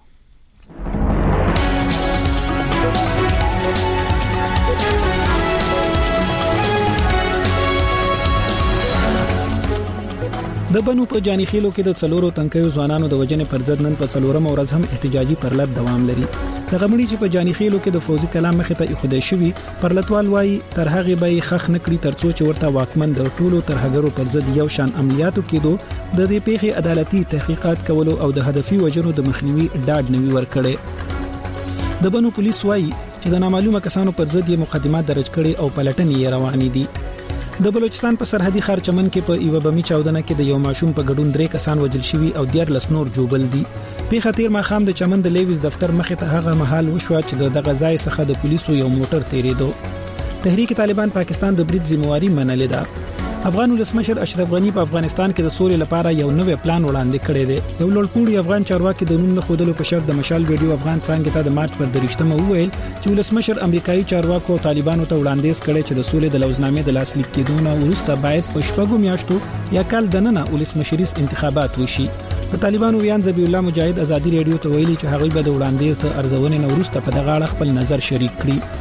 د بنو په جاني خیلو کې د څلورو تنکیو ځوانانو د وجنې پر ضد نن په څلورم ورځ هم احتجاجي پرلط دوام لري. د غمړي چې په جاني خیلو کې د فوزي کلام مخې ته خدای شوی پرلطوال وایي تر هغه به خخ نکړي ترڅو چې ورته واکمن د ټولو ترهګرو پر ضد یو شان عملیاتو کېدو د دې پیښې عدالتي تحقیقات کولو او د هدفي وجنو د مخنیوي ډاډ نوي ورکړي. د بنو پولیس وایي چې د نامعلومه کسانو پر ضد یې مقدمات درج کړي او پلټنې روانې دي. د بلوچستان په سرحدي ښار چمن کې په ایو بمی چاودنه کې د یو ماشوم په ګډون درې کسان وژل شوي او ډیر لسنور جوبل دي. په خاطر ما خام د چمن د لیویز دفتر مخې ته هغه محل وشو چې دغه ځای څخه د پولیسو یو موټر تیریدو. تحریک طالبان پاکستان د برید ذمہواری منلې ده. افغان ولسمشر اشرف غنی په افغانستان کې د سولې لپاره یو نوې پلان وړاندې کړی دی. یو لوړپوړی افغان چارواکي د نوم نه خودلو په شرط د مشال ویډیو افغان څنګه ته د مارچ پر درشتمه وویل چې ولسمشر امریکایي چارواکو طالبانو ته وړاندیز کړی چې د سولې د لوزنامې د لاسلیک کېدو نه وروسته باید په شپږو میاشتو یا کال دننه ولسمشریز انتخابات وشي. د طالبانو ویان ذبیح الله مجاهد ازادي رادیو ته ویلي چې هغوی به د وړاندیز د ارزونې نه وروسته په دغه اړه خپل نظر شریک کړي.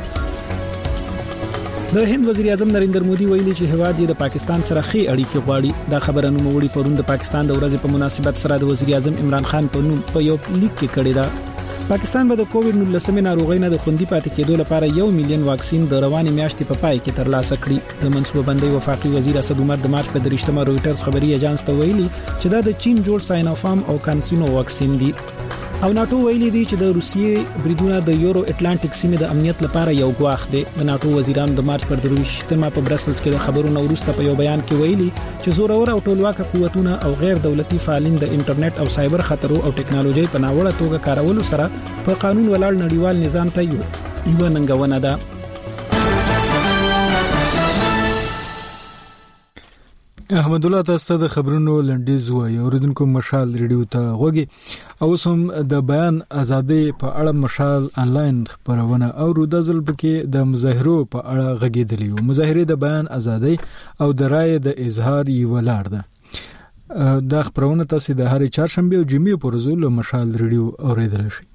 د هند وزیر اعظم نریندر مودي ویلي چې هواد د پاکستان سره ښې اړیکې غواړي. دا خبره نوموړي پرون د پاکستان د ورځې په مناسبت سره د وزیر اعظم عمران خان په نوم په یو لیک کې کړی ده. پاکستان به د کووډ نولس ناروغۍ نه د خوندي پاتې کېدو لپاره یو میلیون واکسین د روانې میاشتې په پای کې ترلاسه کړي. د منصوبه بندۍ وفاقي وزیر اسد عمر د مارچ په درشتمه رويټرز خبري ایجانس ته ویلي چې دا د چین جوړ ساينوفارم او کانسینو واکسین دي. او ناتو ویلي دي چې د روسیې بریدونه د یورو اټلانټیک سیمې د امنیت لپاره یو ګواښ دی. د ناتو وزیرانو د مارچ پر درشتمه په برسلز کې د خبرونو وروسته په یو بیان کې ویلي چې زورور او ټولواکه قوتونه او غیر دولتي فعالین د انټرنیټ او سایبر خطرو او ټکنالوژي په ناوړه توګه کارولو سره په قانون ولاړ نړیوال نظام ته یو یو ننګونه ده. احمد الله تاسو د خبرونو لنډیز وایي. اوریدونکو مشال ریډیو ته غوږی او سم د بیان ازادي په اړه مشال انلاین خبرونه او د ځل بکې د مظاهرو په اړه غږیدلی. مظاهره د بیان ازادي او د رائے د اظهار یو لار ده. د خبرونه تاسو د هر چهارشنبه او جمعې پر ورځ له مشال ریډیو اوریدل شي.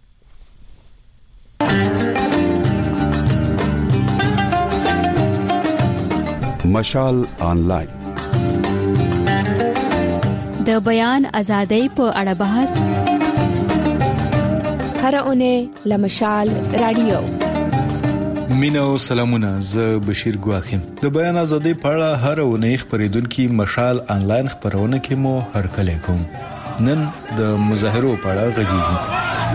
مشال انلاین د بیان ازادۍ په اړه بحث هر اونۍ لمشال رادیو. مینه او سلامونه، زه بشیر ګواخیم. د بیان ازادۍ په اړه هر اونۍ خبرېدونکو مشال انلاین خبرونه کې مو هر کله کوم. نن د مظاهرو په اړه غږیږي.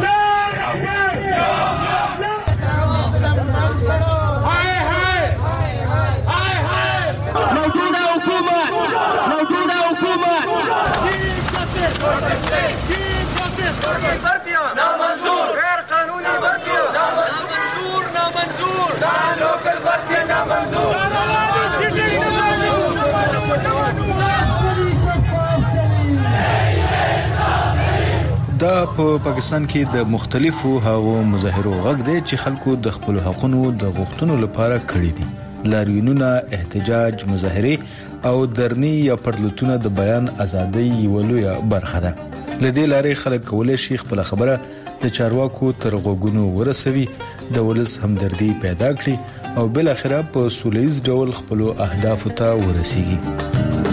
دا په پاکستان کې د مختلفو هغو مظاهرو غږ دی چې خلکو د خپل حقوقو د غوښتنو لپاره کړی دي. لاریونونه، احتجاج، مظاهره او درنی یا پرلطونه د بیان ازادۍ یو لوی برخه ده. لدې لارې خلک کولای شي خپل خبره د چارواکو تر غوږونو ورسوي، د ولس همدردي پیدا کړي او بل اخره په سولهییز ډول خپل اهداف ته ورسیږي.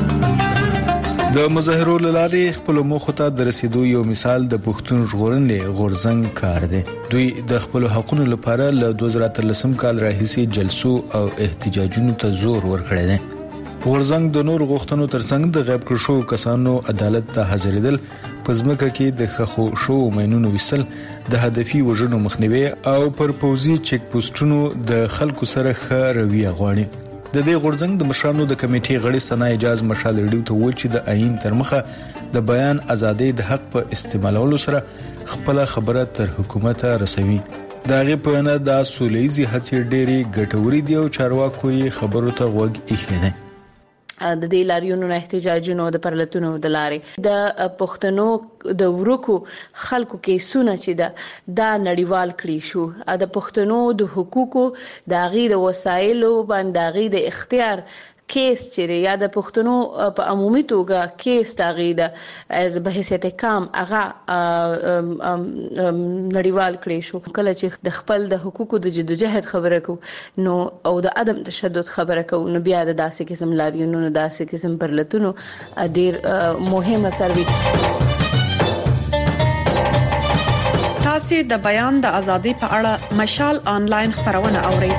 د مظاهرو لارې خپل موخو ته د رسیدو یو مثال د پښتون ژغورنې غورځنګ کار دی. دوی د خپل حقوقو لپاره له دوه زره اتلسم کال راهیسې جلسو او احتجاجونو ته زور ورکړی دی. غورځنګ د نور غوښتنو ترڅنګ د غیب کړو شو کسانو عدالت ته حاضرېدل، پزماکه کې د خخو شو مینونو وستل، د هدفي وژنو مخنیوي او پر پوزي چیک پوسټونو د خلکو سره ښه رویه غواړي. د دې غورځنګ د مشرانو د کمیټې غړي سنا اجازه مشال ریډیو ته وایي چې د آئین تر مخه د بیان ازادۍ د حق په استعمالولو سره خپل خبره تر حکومت رسوي. دا غي په نه د سولېزي هڅې ډېری ګټوري دی او چارواکو یې خبرو ته غوږ ایښی دی. د دې لاریونو نه احتجاجونو د پرلتونو د لارې د پښتنو د ورکو خلکو کې سونه چې دا د نړیوال کړی شو د پښتنو د حقوقو د غي د وسایلو باندې غي د اختیار کیس چې یا د پښتنو په عمومي توګه کیس تاغي د از بحثیت کام هغه نړیوال کړی شو کله چې د خپل د حقوقو د جدوجہد خبره کو نو او د عدم تشدد خبره کو نو بیا د داسې قسم لاریونو نه داسې قسم پرلتونو ډیر مهمه سروي. تاسو د بیان د ازادۍ په اړه مشال آنلاین خبرونه اورئ.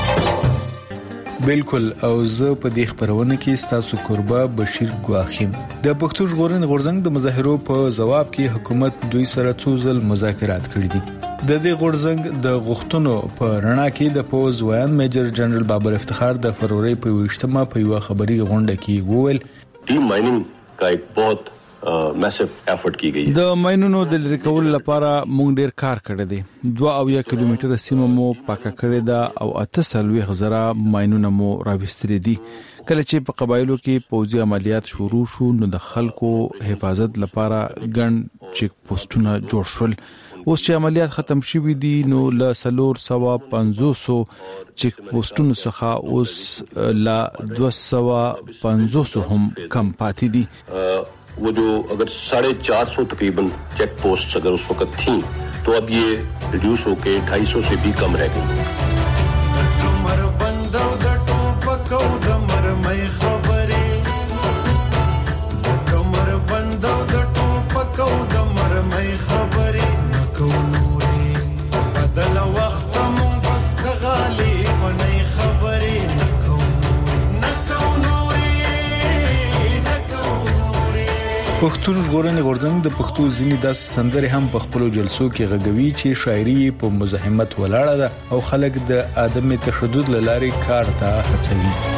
بالکل او زه په دې خبرونه کې ستاسو قربا بشیر ګواخیم. د پښتو ژغورنې غورځنګ د مظاهرو په جواب کې حکومت دوی سره څو ځل مذاکرات کړي دي. د دې غورځنګ د غوښتنو په رڼا کې د پوز ویان میجر جنرال بابر افتخار د فروری په ویشتمه په یو خبري غونډه کې وویل ډی مایننګ کا ایک بہت میسیو افورت کی گئی. د ماینونو د لری کول لپاره مونږ ډیر کار کړی دی. دوه او یا کیلومتر سیمه مو پاکه کړی دا او اتصل وی غزرا ماینونه مو راوستري دي. کله چې په قبایلو کې پوځي عملیات شروع شو نو د خلکو حفاظت لپاره ګڼ چیک پوسټونه جوړ شول. اوس چې عملیات ختم شوي دي نو ل سلور سوا پنځوس چیک پوسټونو څخه اوس لا دوه سوا پنځوس هم کم پاتې دي. वो जो अगर साढ़े चार सौ तकरीबन चेक पोस्ट अगर उस वक्त थी तो अब ये रिड्यूस होके ढाई सौ से भी कम रह गई. پښتو ژغورنې غورځنګ د پښتو ځینې داسې سندرې هم په خپل جلسو کې غږوي چې شاعري په مزاحمت ولاړه ده او خلک د عدم تشدد لارې کار ته هڅوي.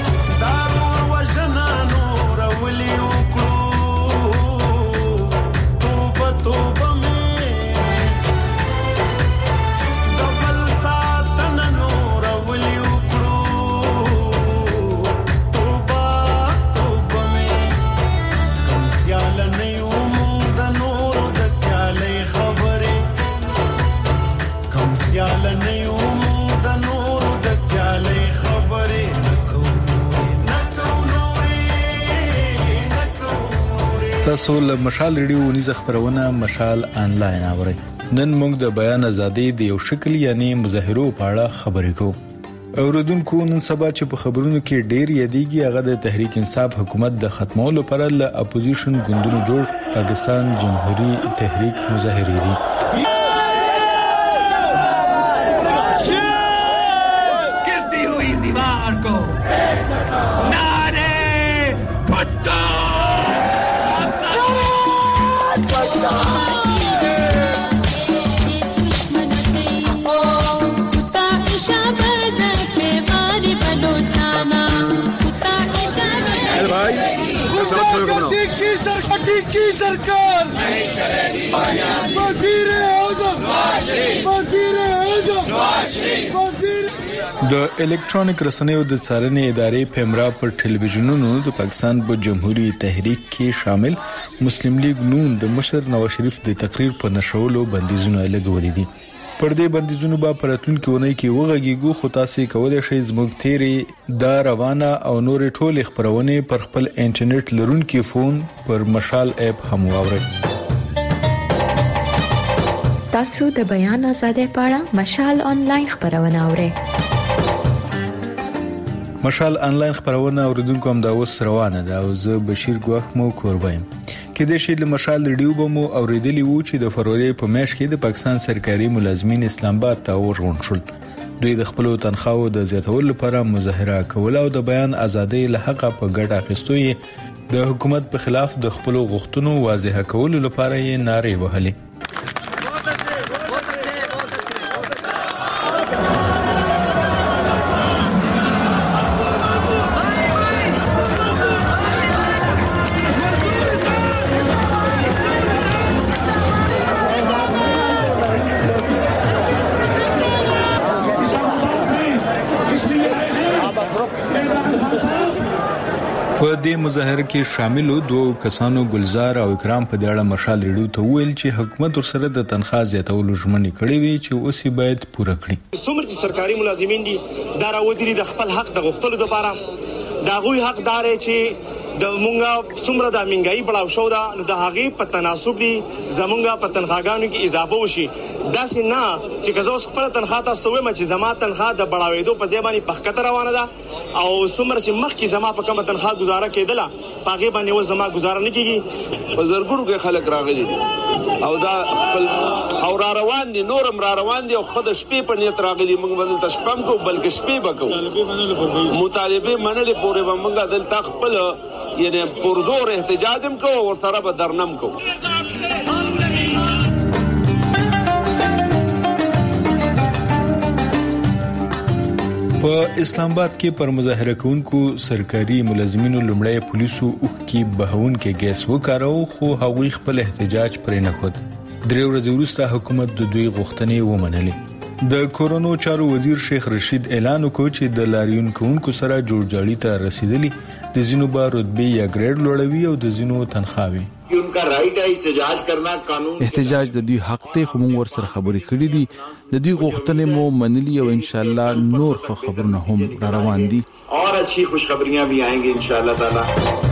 تاسو له مشال ریډیو ونیز خبرونه مشال آنلاین اورئ. نن موږ د بیان ازادۍ د یو شکل یعنی مظاهرو په اړه خبرې کوو. اوریدونکو نن سبا چې په خبرونو کې ډیر یادېږي هغه د تحریک انصاف حکومت د ختمولو لپاره له اپوزیشن ګوندونو جوړ پاکستان جمهوریت تحریک مظاهرې دي. की सरकार वजीर आज़म वजीर आज़म د الکترونیک رسنیو د څارنې ادارې پیمرا پر ټلویزیونونو د پاکستان په جمهوریت تحریک کې شامل مسلم لیگ نون د مشر نواز شریف د تقریر په نشرولو بندیزونه لګولې دي. پر دې بندیزونو به پراتونکو ونی کې وغږیږو خو تاسو کولای شئ زموږ تیری دا روانه او نور ټول خبرونه پر خپل انټرنیټ لرونکي فون پر مشال اپ هم واورئ. تاسو د بیان آزادۍ په اړه مشال آنلاین خبرونه اورئ. مشال آنلاین خبرونه اوریدونکو هم دا اوس روانه ده او زه بشیر ګواخ مو کوربایم. کې د شیل مشال ریډیو به مو اوریدلی وو چې د فروری په میاشت کې د پاکستان سرکاري ملازمین اسلام آباد ته ورغون شول. دوی د خپل تنخواو د زیاتولو لپاره مظاهره کول او د بیان ازادۍ له حق په ګټه اخیستوي د حکومت په خلاف د خپل غوښتنو واضح کولو لپاره یې نارې وهلې. په دې مظاهره کې شاملو دوه کسانو ګلزار او اکرام په دې اړه مشال ریډیو ته ویل چې حکومت ورسره د تنخواه زیاتولو ژمنې کړې وي چې اوس یې باید پوره کړي. څومره چې سرکاري ملازمین دي دا راوځي د خپل حق د غوښتلو لپاره دا غوي حقدار چې د مونږه څومره د منګای بڑاو شو دا نو د هغه په تناسب دي زمونږه په تنخواګانو کې اضافه وشي. دا سينه چې کزو خپل تنخواه تاسو وې چې زما تنخواه د بڑاوېدو په ځای باندې پخکته روانه ده او څومره چې مخکې زما په کومه تنخواه گزاره کېدله پاګې باندې و زما گزاره نه کیږي. په زرګونو کې خلک راغلي دي او دا خپل او را روان دي نورم را روان دي او خود شپې په نیت راغلي موږ بدل تشپم کو بلکې شپې بکو مطالبه منلې پورې موږ دلته خپل یعنی پرزور احتجاجم کو او سره به درنم کو. په اسلام آباد کې پر مظاهره کوونکو سرکاري ملازمینو لومړی پولیسو اوخ کې بهون کې ګیس وکارو خو هغوی خپل احتجاج پرې نه خود. درې ورځې وروسته حکومت د دوی غوښتنې ومنلې. د کورونو چارو وزیر شیخ رشید اعلان وکړ چې د لاریون کوونکو سره جوړجاړي ته رسیدلی د زینو بار رتبه یا ګریډ لوړوي او د زینو تنخواوي. उनका राइट है احتجاج करना कानून احتجاج د دوی حق ته خو موږ ورسره خبرې کړې دي د دوی غوښتنې مو منلي او ان شاء الله نور خو خبرونه هم را روان دي और अच्छी खुशखबरियां भी आएंगी ان شاء الله تعالی.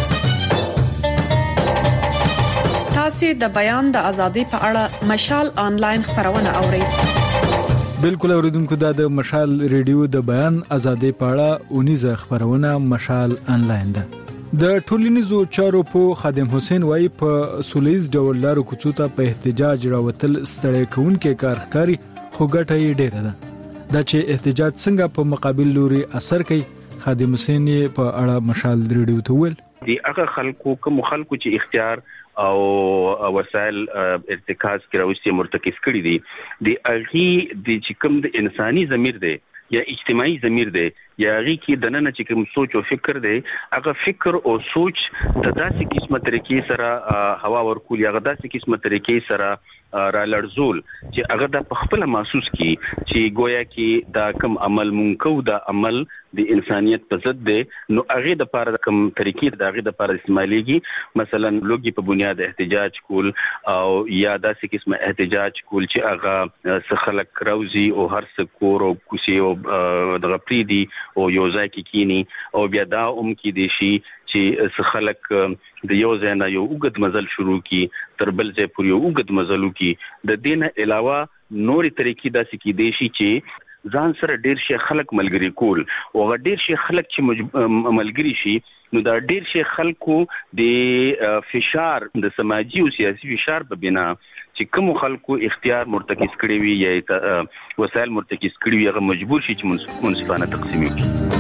تاسو د بیان د ازادۍ په اړه مشال آنلاین خبرونه اورئ. بالکل اوریدونکو دا د مشال ریډیو د بیان ازادۍ په اړه اونیزه خبرونه مشال آنلاین ده. د ټولنیزو چارو په خادم حسین وای په سولیز ډول لارو کوڅو ته په احتجاج راوتل ستړی کوونکې کارخکاری خو ګټه یې ډیره ده. دا چې احتجاج څنګه په مقابل لوري اثر کوي خادم حسین په اړه مشال ریډیو ته ویل. دی هغه خلکو کوم خلکو چې اختیار او وسایل ارتکاز کې راوستي مرتکب کړي دي د اغي د چې کوم د انساني ضمیر دی یا اجتماعي ضمیر دی یا غي کې د نن چې کوم سوچ او فکر دی هغه فکر او سوچ د داسې قسمه طریقې سره هوا ورکول یا داسې قسمه طریقې سره را لړزول چې هغه د خپل محسوس کی چې گویا کې دا کوم عمل مونږ کو دا عمل د انسانيت په ضد دی نو هغه د لپاره کوم طریقې د هغه د لپاره استعماليږي مثلا لوګي په بنیاد احتجاج کول او یا داسې قسمه احتجاج کول چې هغه سخلک راوزي او هر څه کور او کوسي او د غپریدي او یو ځای کې کینی او بیا دا اوم کې دي شي چې خلک د یو ځای نه یو وګد مزل شروع کی تر بل ځای پورې یو وګد مزلو کی د دینه علاوه نوري طریقې داسې کې دي شي چې ځان سره ډیر شي خلک ملګری کول او ډیر شي خلک چې ملګری شي نو دا ډیر شي خلکو د فشار د سماجی او سیاسي فشار په بنا چې کوم خلکو اختیار مرتکز کړي وي یا وسایل مرتکز کړي وي هغه مجبور شي چې منصفانه تقسیم وکړي.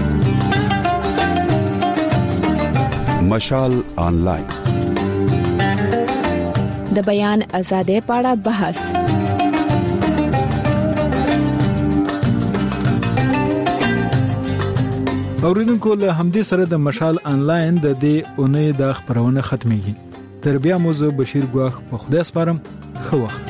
مشال آنلاین د بیان ازادۍ په اړه بحث اوریدونکو له همدې سره د مشال آنلاین د دې اونۍ د خبرونه ختميږي. تر بیا مو زه بشیر ګواخ په خدای سپارم. ښه وخت.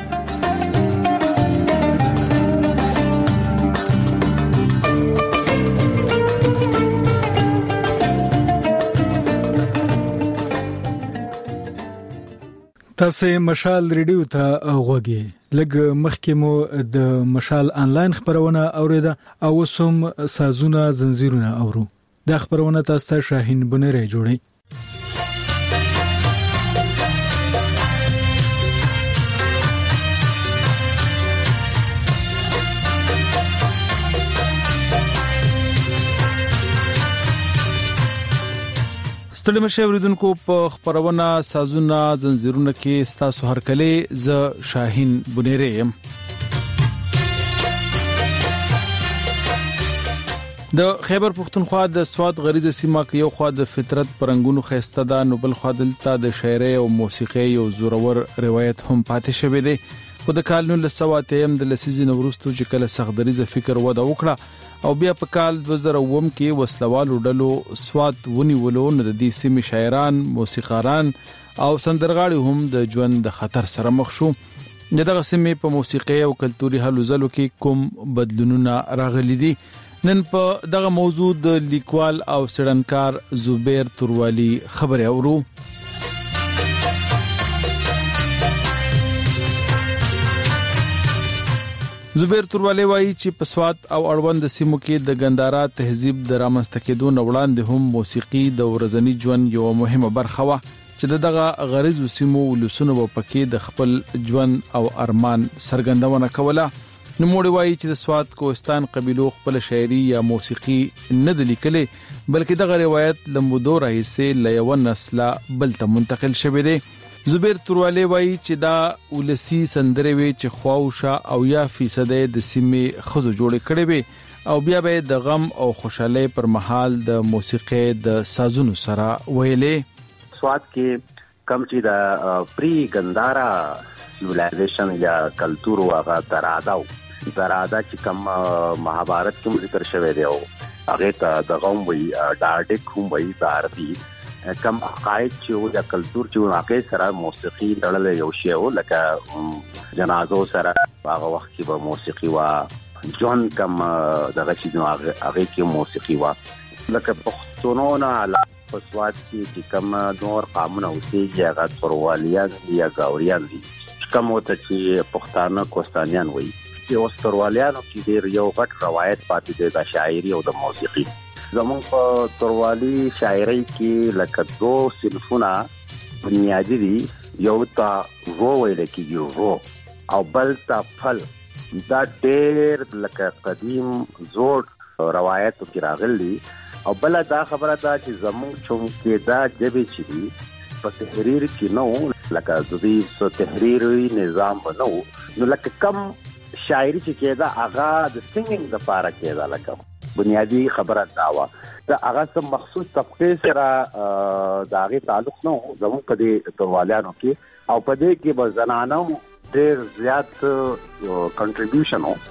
تاسو مشال ریډیو ته غوږی لګ مخکې مو د مشال آنلاین خبرونه اوریده او سوم سازونه زنجیرونه اورو. دا خبرونه تاسو ته شاهین بنری جوړی. ستړي مشه اوریدونکو په خبرونه سازونه زنجیرونه کې ستاسو هر کله ز شاهین بنری يم. د خیبر پختونخوا د سواد غریزه سیمه کې یو خوا د فطرت پرنګونو خسته ده نو بل خوا دلته د شاعري او موسیقي او زورور روایت هم پاتې شوی دی. خو د کال نو لسواتیم د لسیزي نورستو چې کله سغدریزه فکر ودا وکړه او بیا په کال دوه زره اووه کې وسلوالو ډلو سواد ونیولو نو د دې سیمې شاعران موسیقاران او سندرغاړي هم د ژوند د خطر سره مخ شو. دغه سیمې په موسیقي او کلتوري هلو ځلو کې کوم بدلونونه راغلي دي نن په دغه موضوع د لیکوال او سړنکار زبیر توروالی خبري اورو. زبیر توروالی وایي چې په سوات او اړوند سیمو کې د ګندارا تهذیب د رامنځته کېدو نه وړاندې هم موسیقي د ورځني ژوند یو مهمه برخه وه چې دغه غریز سیمو ولسونو پکې د خپل ژوند او ارمان څرګندونه کوله. نو موږ وایي چې د سوات کوهستان قبيلو خپل شاعري یا موسیقي نه د لیکلې بلکې دغه روایت لمبودو راهیسه له یو نسل بل ته منتقل شوی دی. زبیر توروالی وایي چې دا ولسی سندره وی چې خواوشه او یا فیصد د سیمې خزو جوړ کړي وي او بیا به د غم او خوشحالي پر مهال د موسیقي د سازونو سره ویلې. سوات کې کم چې د پری ګندارا سیویلایزیشن یا کلچر واغه درادا درادا چې کم مهابارت کې ذکر شوی دی او هغه ته د غم وی ډاډک هم وی دارتي کم عقاید چې د کلچر چې واقع سره موسیقي لړل یو شی او لکه جنازو سره هغه وخت کې به موسیقي وا جون کم دغه چې هغه کې موسیقي وا لکه پښتونو نه علاوه په سواد کې کم نور قامونه اوسېږي هغه توروالیان یا گاوریان دي کم وته چې پښتانه کوستانیان وایي چې اوس توروالیانو کې ډېر یو غټ روایت پاتې دی د شاعري او د موسیقي. زمون په توروالی شاعري کې لکه دوه صنفونه بنیادی دي یو تا رو ویل کېږي رو او بل تا فل دا ډېر لکه قدیم زوړ روایت کې راغلي او بل دا خبره ده چې زمون چون کې دا جبه چې دي په تحریر کې نو لکه د دې سو تحریری نظام نو نو لکه کم شاعري چې کېدا اغا د سنگینګ د پاره کېدا لکه بنیادی خبره داوا دا هغه سم مخصوص طبقه سره د هغه تعلق نو زموږ په دې توروالیانو کې او په دې کې به زنانو ډېر زیات کنټریبیوشن وو.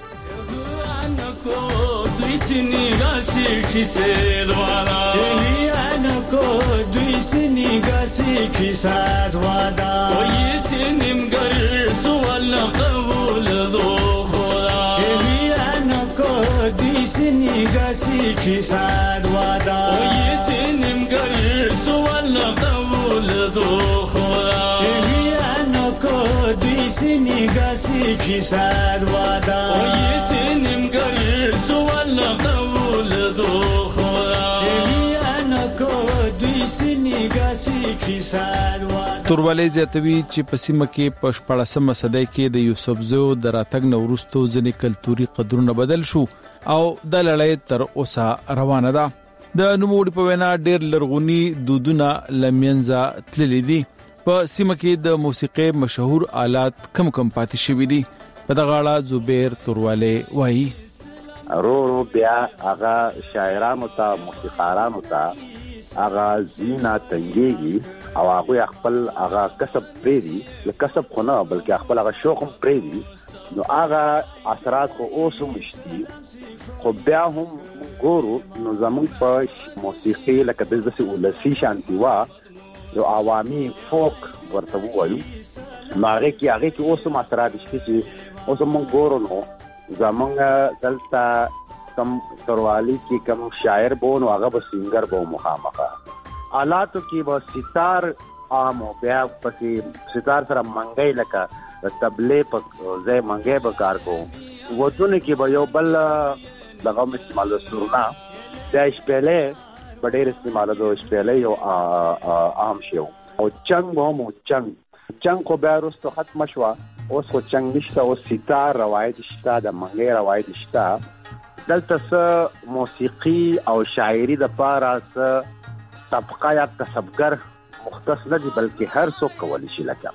دوی سینی غاسی کیسه دوادا الیانا کو دوی سینی غاسی کیسه دوادا او یې سینم ګر سوال قبول دو خدا الیانا کو دوی سینی غاسی کیسه دوادا او یې سینم ګر سوال قبول دو خدا الیانا کو دوی سینی غاسی کیسه دوادا او یې سینم ګر سوال قبول دو خدا الیانا کو دوی سینی غاسی کیسه دوادا. توروالی زیاتوي چې په سیمه کې په شپاړسمه صدۍ کې د یوسفزو د راتګ نه وروسته ځینې کلتوري قدرونه بدل شو او د لړۍ تر اوسه روانه ده. د نوموړي په وینا ډېر لرغوني دودونه لمنځه تللي دي. په سیمه کې د موسیقي مشهور آلات کم کم پاتې شوي دي. په دغه اړه زبیر توروالی وایي رو رو بیا هغه شاعرانو ته موسیقارانو ته هغه زینا تنګيږي او هغه خپل هغه کسب پریدي ل کسب خو نه بلکې خپل هغه شوق هم پریدي نو هغه اثرات خو اوسم مشتي خو بیا هم ګورو نو زمون په موسیقي لکه د څه ولسی شانتي وا یو عوامي فوک ورته وایو نو هغه کې هغه کې اوسم اثرات شته چې اوسم ګورو نو زمونږ دلته کم توروالی کې کم شاعر بون او هغه به سنگر بو مخامخه آلاتو کې به ستار عام او بیا پکې ستار سره منګي لکه تبلې په ځای منګي به کار کو ودونه کې به یو بل دغه استعمال سرنا د شپېلې ډېر استعمال د شپېلې یو عام شی او چنګ مو مو چنګ چنګ کو بیا وروسته ختم شو اوس خو چنګ نشته او ستار روایت شته د منګي روایت شته دلته څه موسیقي او شاعري د پاره څه طبقه یا کسبګر مختص نه دي بلکې هر څوک کولی شي لکه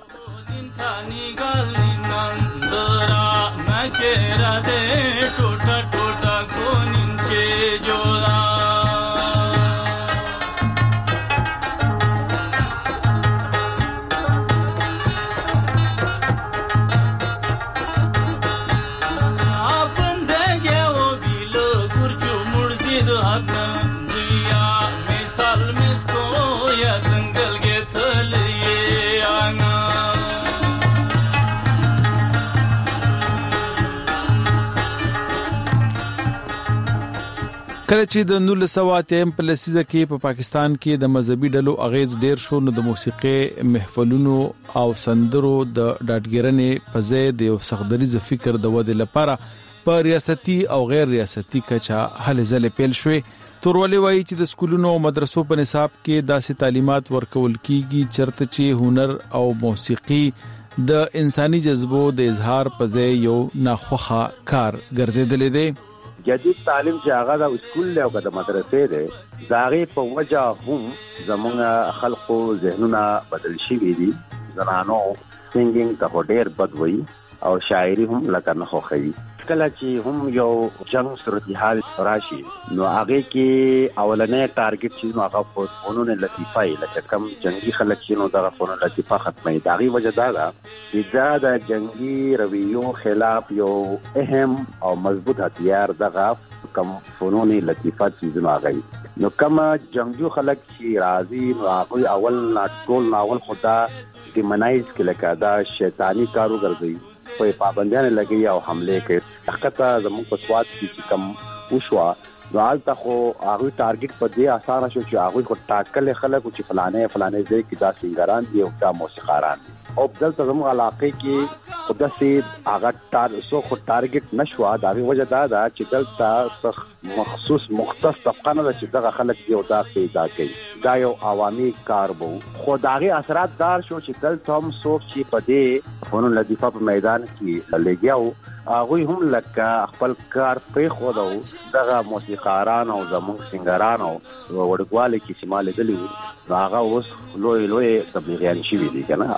کله چې د نولس سوه اتم په لسیزه کې په پا پاکستان کې د مذهبي ډلو اغیز ډیر شو نو د موسیقي محفلونو او سندرو د ډاډګرنې په ځای د یو سخدریز فکر د ودې لپاره په ریاستي او غیر ریاستي کچا هلې ځلې پیل شوې. تورولې وایي چې د سکولونو او مدرسو په نصاب کې داسې تعلیمات ورکول کیږي چرته چې هنر او موسیقي د انساني جذبو د اظهار په ځای یو ناخوخه کار ګرځیدلې دی. جدید تعلیم چې هغه د سکول له او د مدرسې ده داغه په وجه هم زمونږ خلقو ذهنونه بدل شي دي. زنانو سینګینګ ته ډېر بد وي او شاعري هم لکه نه خوخي. کله چې هم یو جنگ صورتحال راشي نو هغه کې اولنې ټارګټ چې نو هغه فنون لطیفه لکه کم جنگي خلک چې نو دغه فنون لطیفه ختمه داغي وجه دا ده چې دا د جنگي رویو خلاف یو اهم او مضبوط هتیار دغه کم فنون لطیفه چې نو هغه نو کم جنگجو خلک چې راضي نو هغه اول ټول ناول خدا ډیمنایز کله کدا شیطانی کارو ګرځي په پابندیان لګي او حمله کوي. حقیقت زموږ په سواد کې کم وشوا غالطه خو هغه ټارګټ په دې اسانه شو چې هغه کو ټاکل خلک چې فلانه فلانه ځای کې دا سنگاران دي او دا موسیقاران دي او بل ته زموږ علاقې کې خدا سي هغه تار سو خو ټارګټ نشو دا غي وجه دا دا چې دلته مخصوص مختص طبقه نه چې دغه خلک دی او دا کې دا کوي دا یو عوامي کار وو خو داغه اثرات دار شو چې دلته هم سوچ چې په دې فنون لطیفه په میدان کې لګیاو هغه هم لکه خپل کار په خو دا دغه موسیقاران او زموږ سنگاران او وړګوالې کې شمال دلی هغه اوس لوی لوی تبلیغیان شي دي کنه.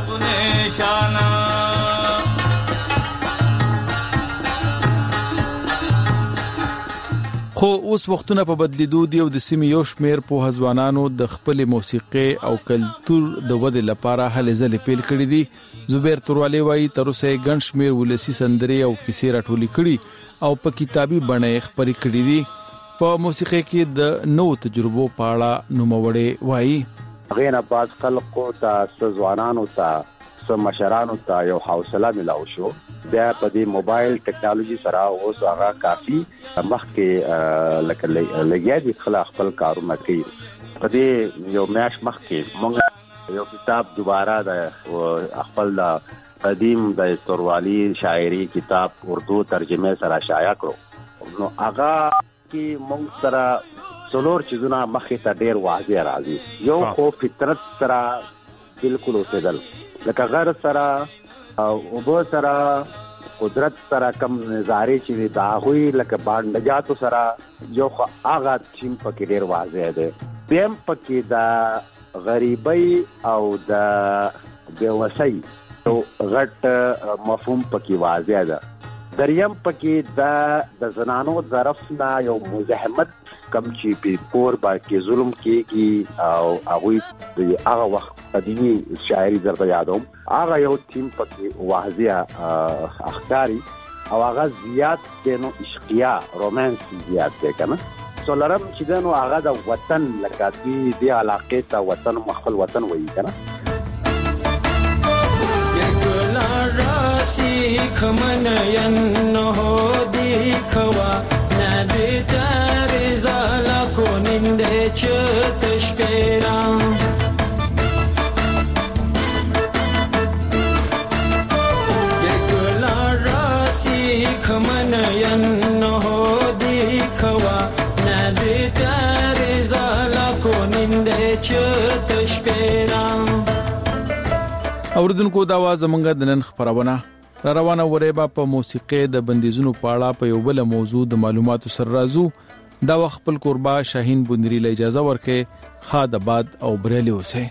خو اوس وختونه په بدلیدو دی او د سیمې یو شمیر په ځوانانو د خپل موسیقي او کلچر د ودې لپاره هلې ځلې پیل کړې دي. زبیر توروالی وایي تر اوسه ګڼ شمیر ولسی سندرې او کیسې راټولې کړي او په کتابي بڼه خپرې کړې دي. په موسیقي کې د نو تجربو په اړه نوموړی وایي غیر بعض خلکو ته ځوانانو ته سم مشرانو ته یو حوصله ملاو شو بیا په دې موبایل ټیکنالوژي سره اوس هغه کافي مخکې لکه لګیا دي خپل کارونه کوي. په دې یو میاش مخکې موږ یو کتاب دوباره د خپل قدیم د توروالی شاعري کتاب اردو ترجمه سره شایع کړو نو هغه کې موږ سره څلور چیزونه مخې ته ډېر واضح راځي. یو خو فطرت سره بالکل اوسېدل لکه غر سره او اوبو سره قدرت سره کم نظاره چې دا ہوئی لکه باندجاتو سره یو خو هغه چیم پکې ډېر واضح دی. بیم پکې دا غریبۍ او د بېوسۍ یو غټ مفهوم پکې واضح ده. دریم پکې دا د زنانو ظرف نه یو مزاحمت کم چې په کور باندې ظلم کېږي او هغه د هغه وخت قدیمی شاعري درته یادوم هغه یو تیم پکې واضح اخکاری او هغه زیات دینو عشقیا رومانس زیات دی کنه. څلورم چې دنو هغه د وطن لکه دې د علاقې ته وطن مخفل وطن وایي کنه. کمن ین هو دی کوا ندی تر زالا کننده چتش پیرام یکلا راسی کمن ین هو دی کوا ندی تر زالا کننده چتش پیرام. اوردونکو دا आवाज زمونږ د نن خبرونه را روانه وریبا په موسیقي د بندیزونو په اړه په یو بل موضوع د معلوماتو سره راځو. دا وخت خپل قربا شاهین بندری له اجازه ورکې خاد آباد او بریلی اوسه.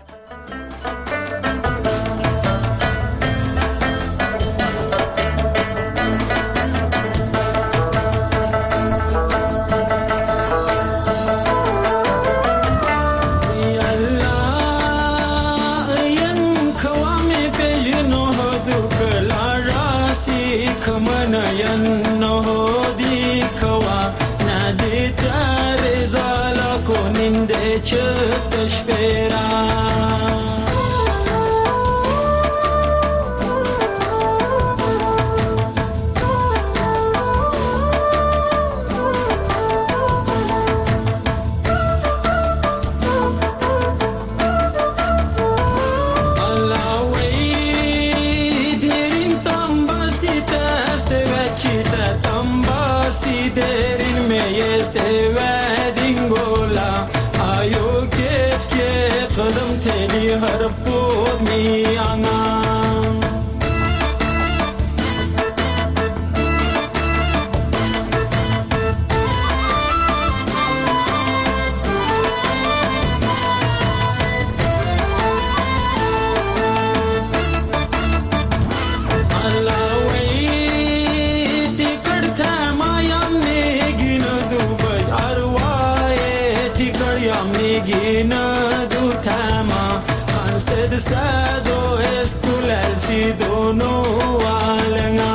Ligina du tama Fansed sado Estulal si dono alanga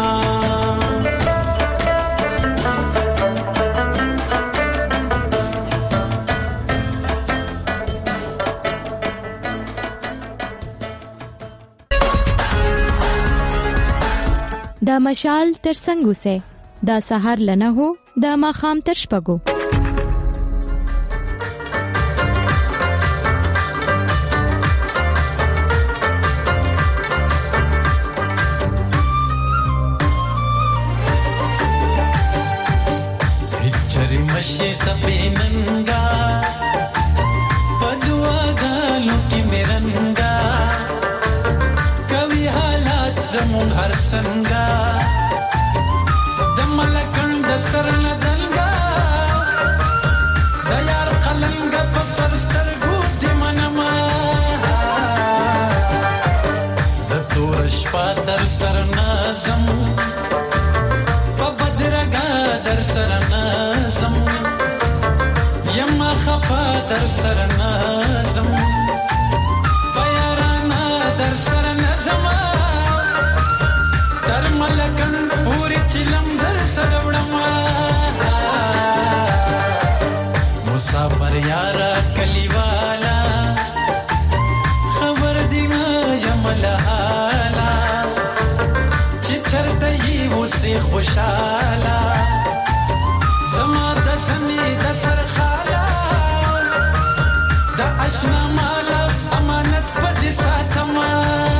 دا مشال تر څنګه سه دا سحر لنه هو دا ماخام تر شپګو چری مشي تپیننګا پدوا غالو کی میرنګا کوي حالات زمون هر څنګه د ملکن د سرن دنګا د یار قلنګ په سر سترګو د منما د تور شپه در سر نازم په بدرګا در سر نازم یما خفا در سر نازم پیارانا در سر نازم تر ملکن پوری چلم در سر وړما مسافر یارا کلیوالا خبر دینا جمل حالا چې چرته یې وسې خوشاله زما د سنې د سر خاله د اشنا مال امانت پدې ساتما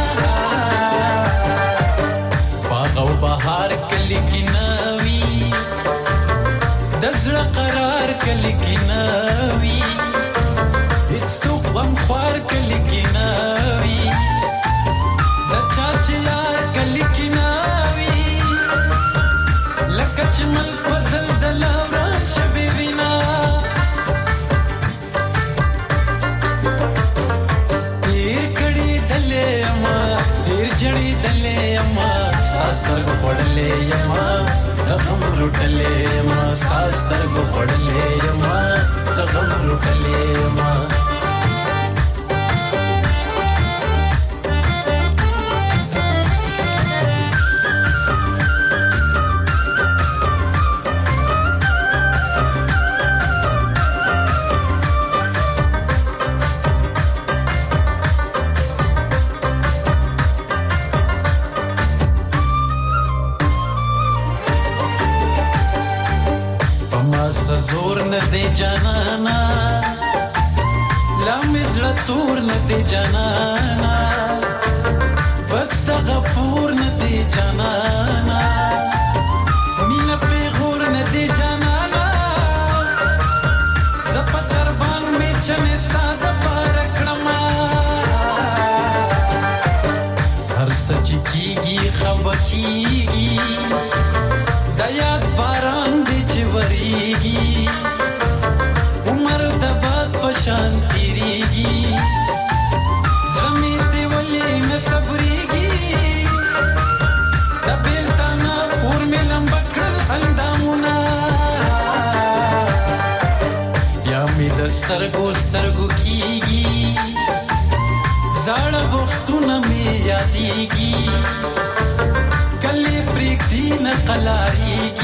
باغ او بهار کلی کی ناوی د زړه قرار کلی کی ناوی هیڅ غم خوار کلی کی ناوی د چا چلار کلی کی ناوی لکه چې ملک په زلزلہ وران شوی وینا ډیر کړي دلې اما ډیر جړې دلې اما ساستر غوړلې اما زخم لټلې اما ساستر غوړلې اما زخم لټلې اما زور نه دی جانانا لام زړه تور نه دی جانانا بس د غفور نه دی جانانا مینه پیغور نه دی جانانا زپا چربان می چمه ستاد بار کړما هر سچ کیږي خب کیږي د یاد باران دی چوریږي عمر د باد پشان تیریږي زمي دی ولې نه صبرېږي د بیلتانا اور مې لمبکړل اندامونه یا مې د سترګو سترګو کیږي زاړه وختونه مې یادېږي کله پرېږدي نه قلارېږي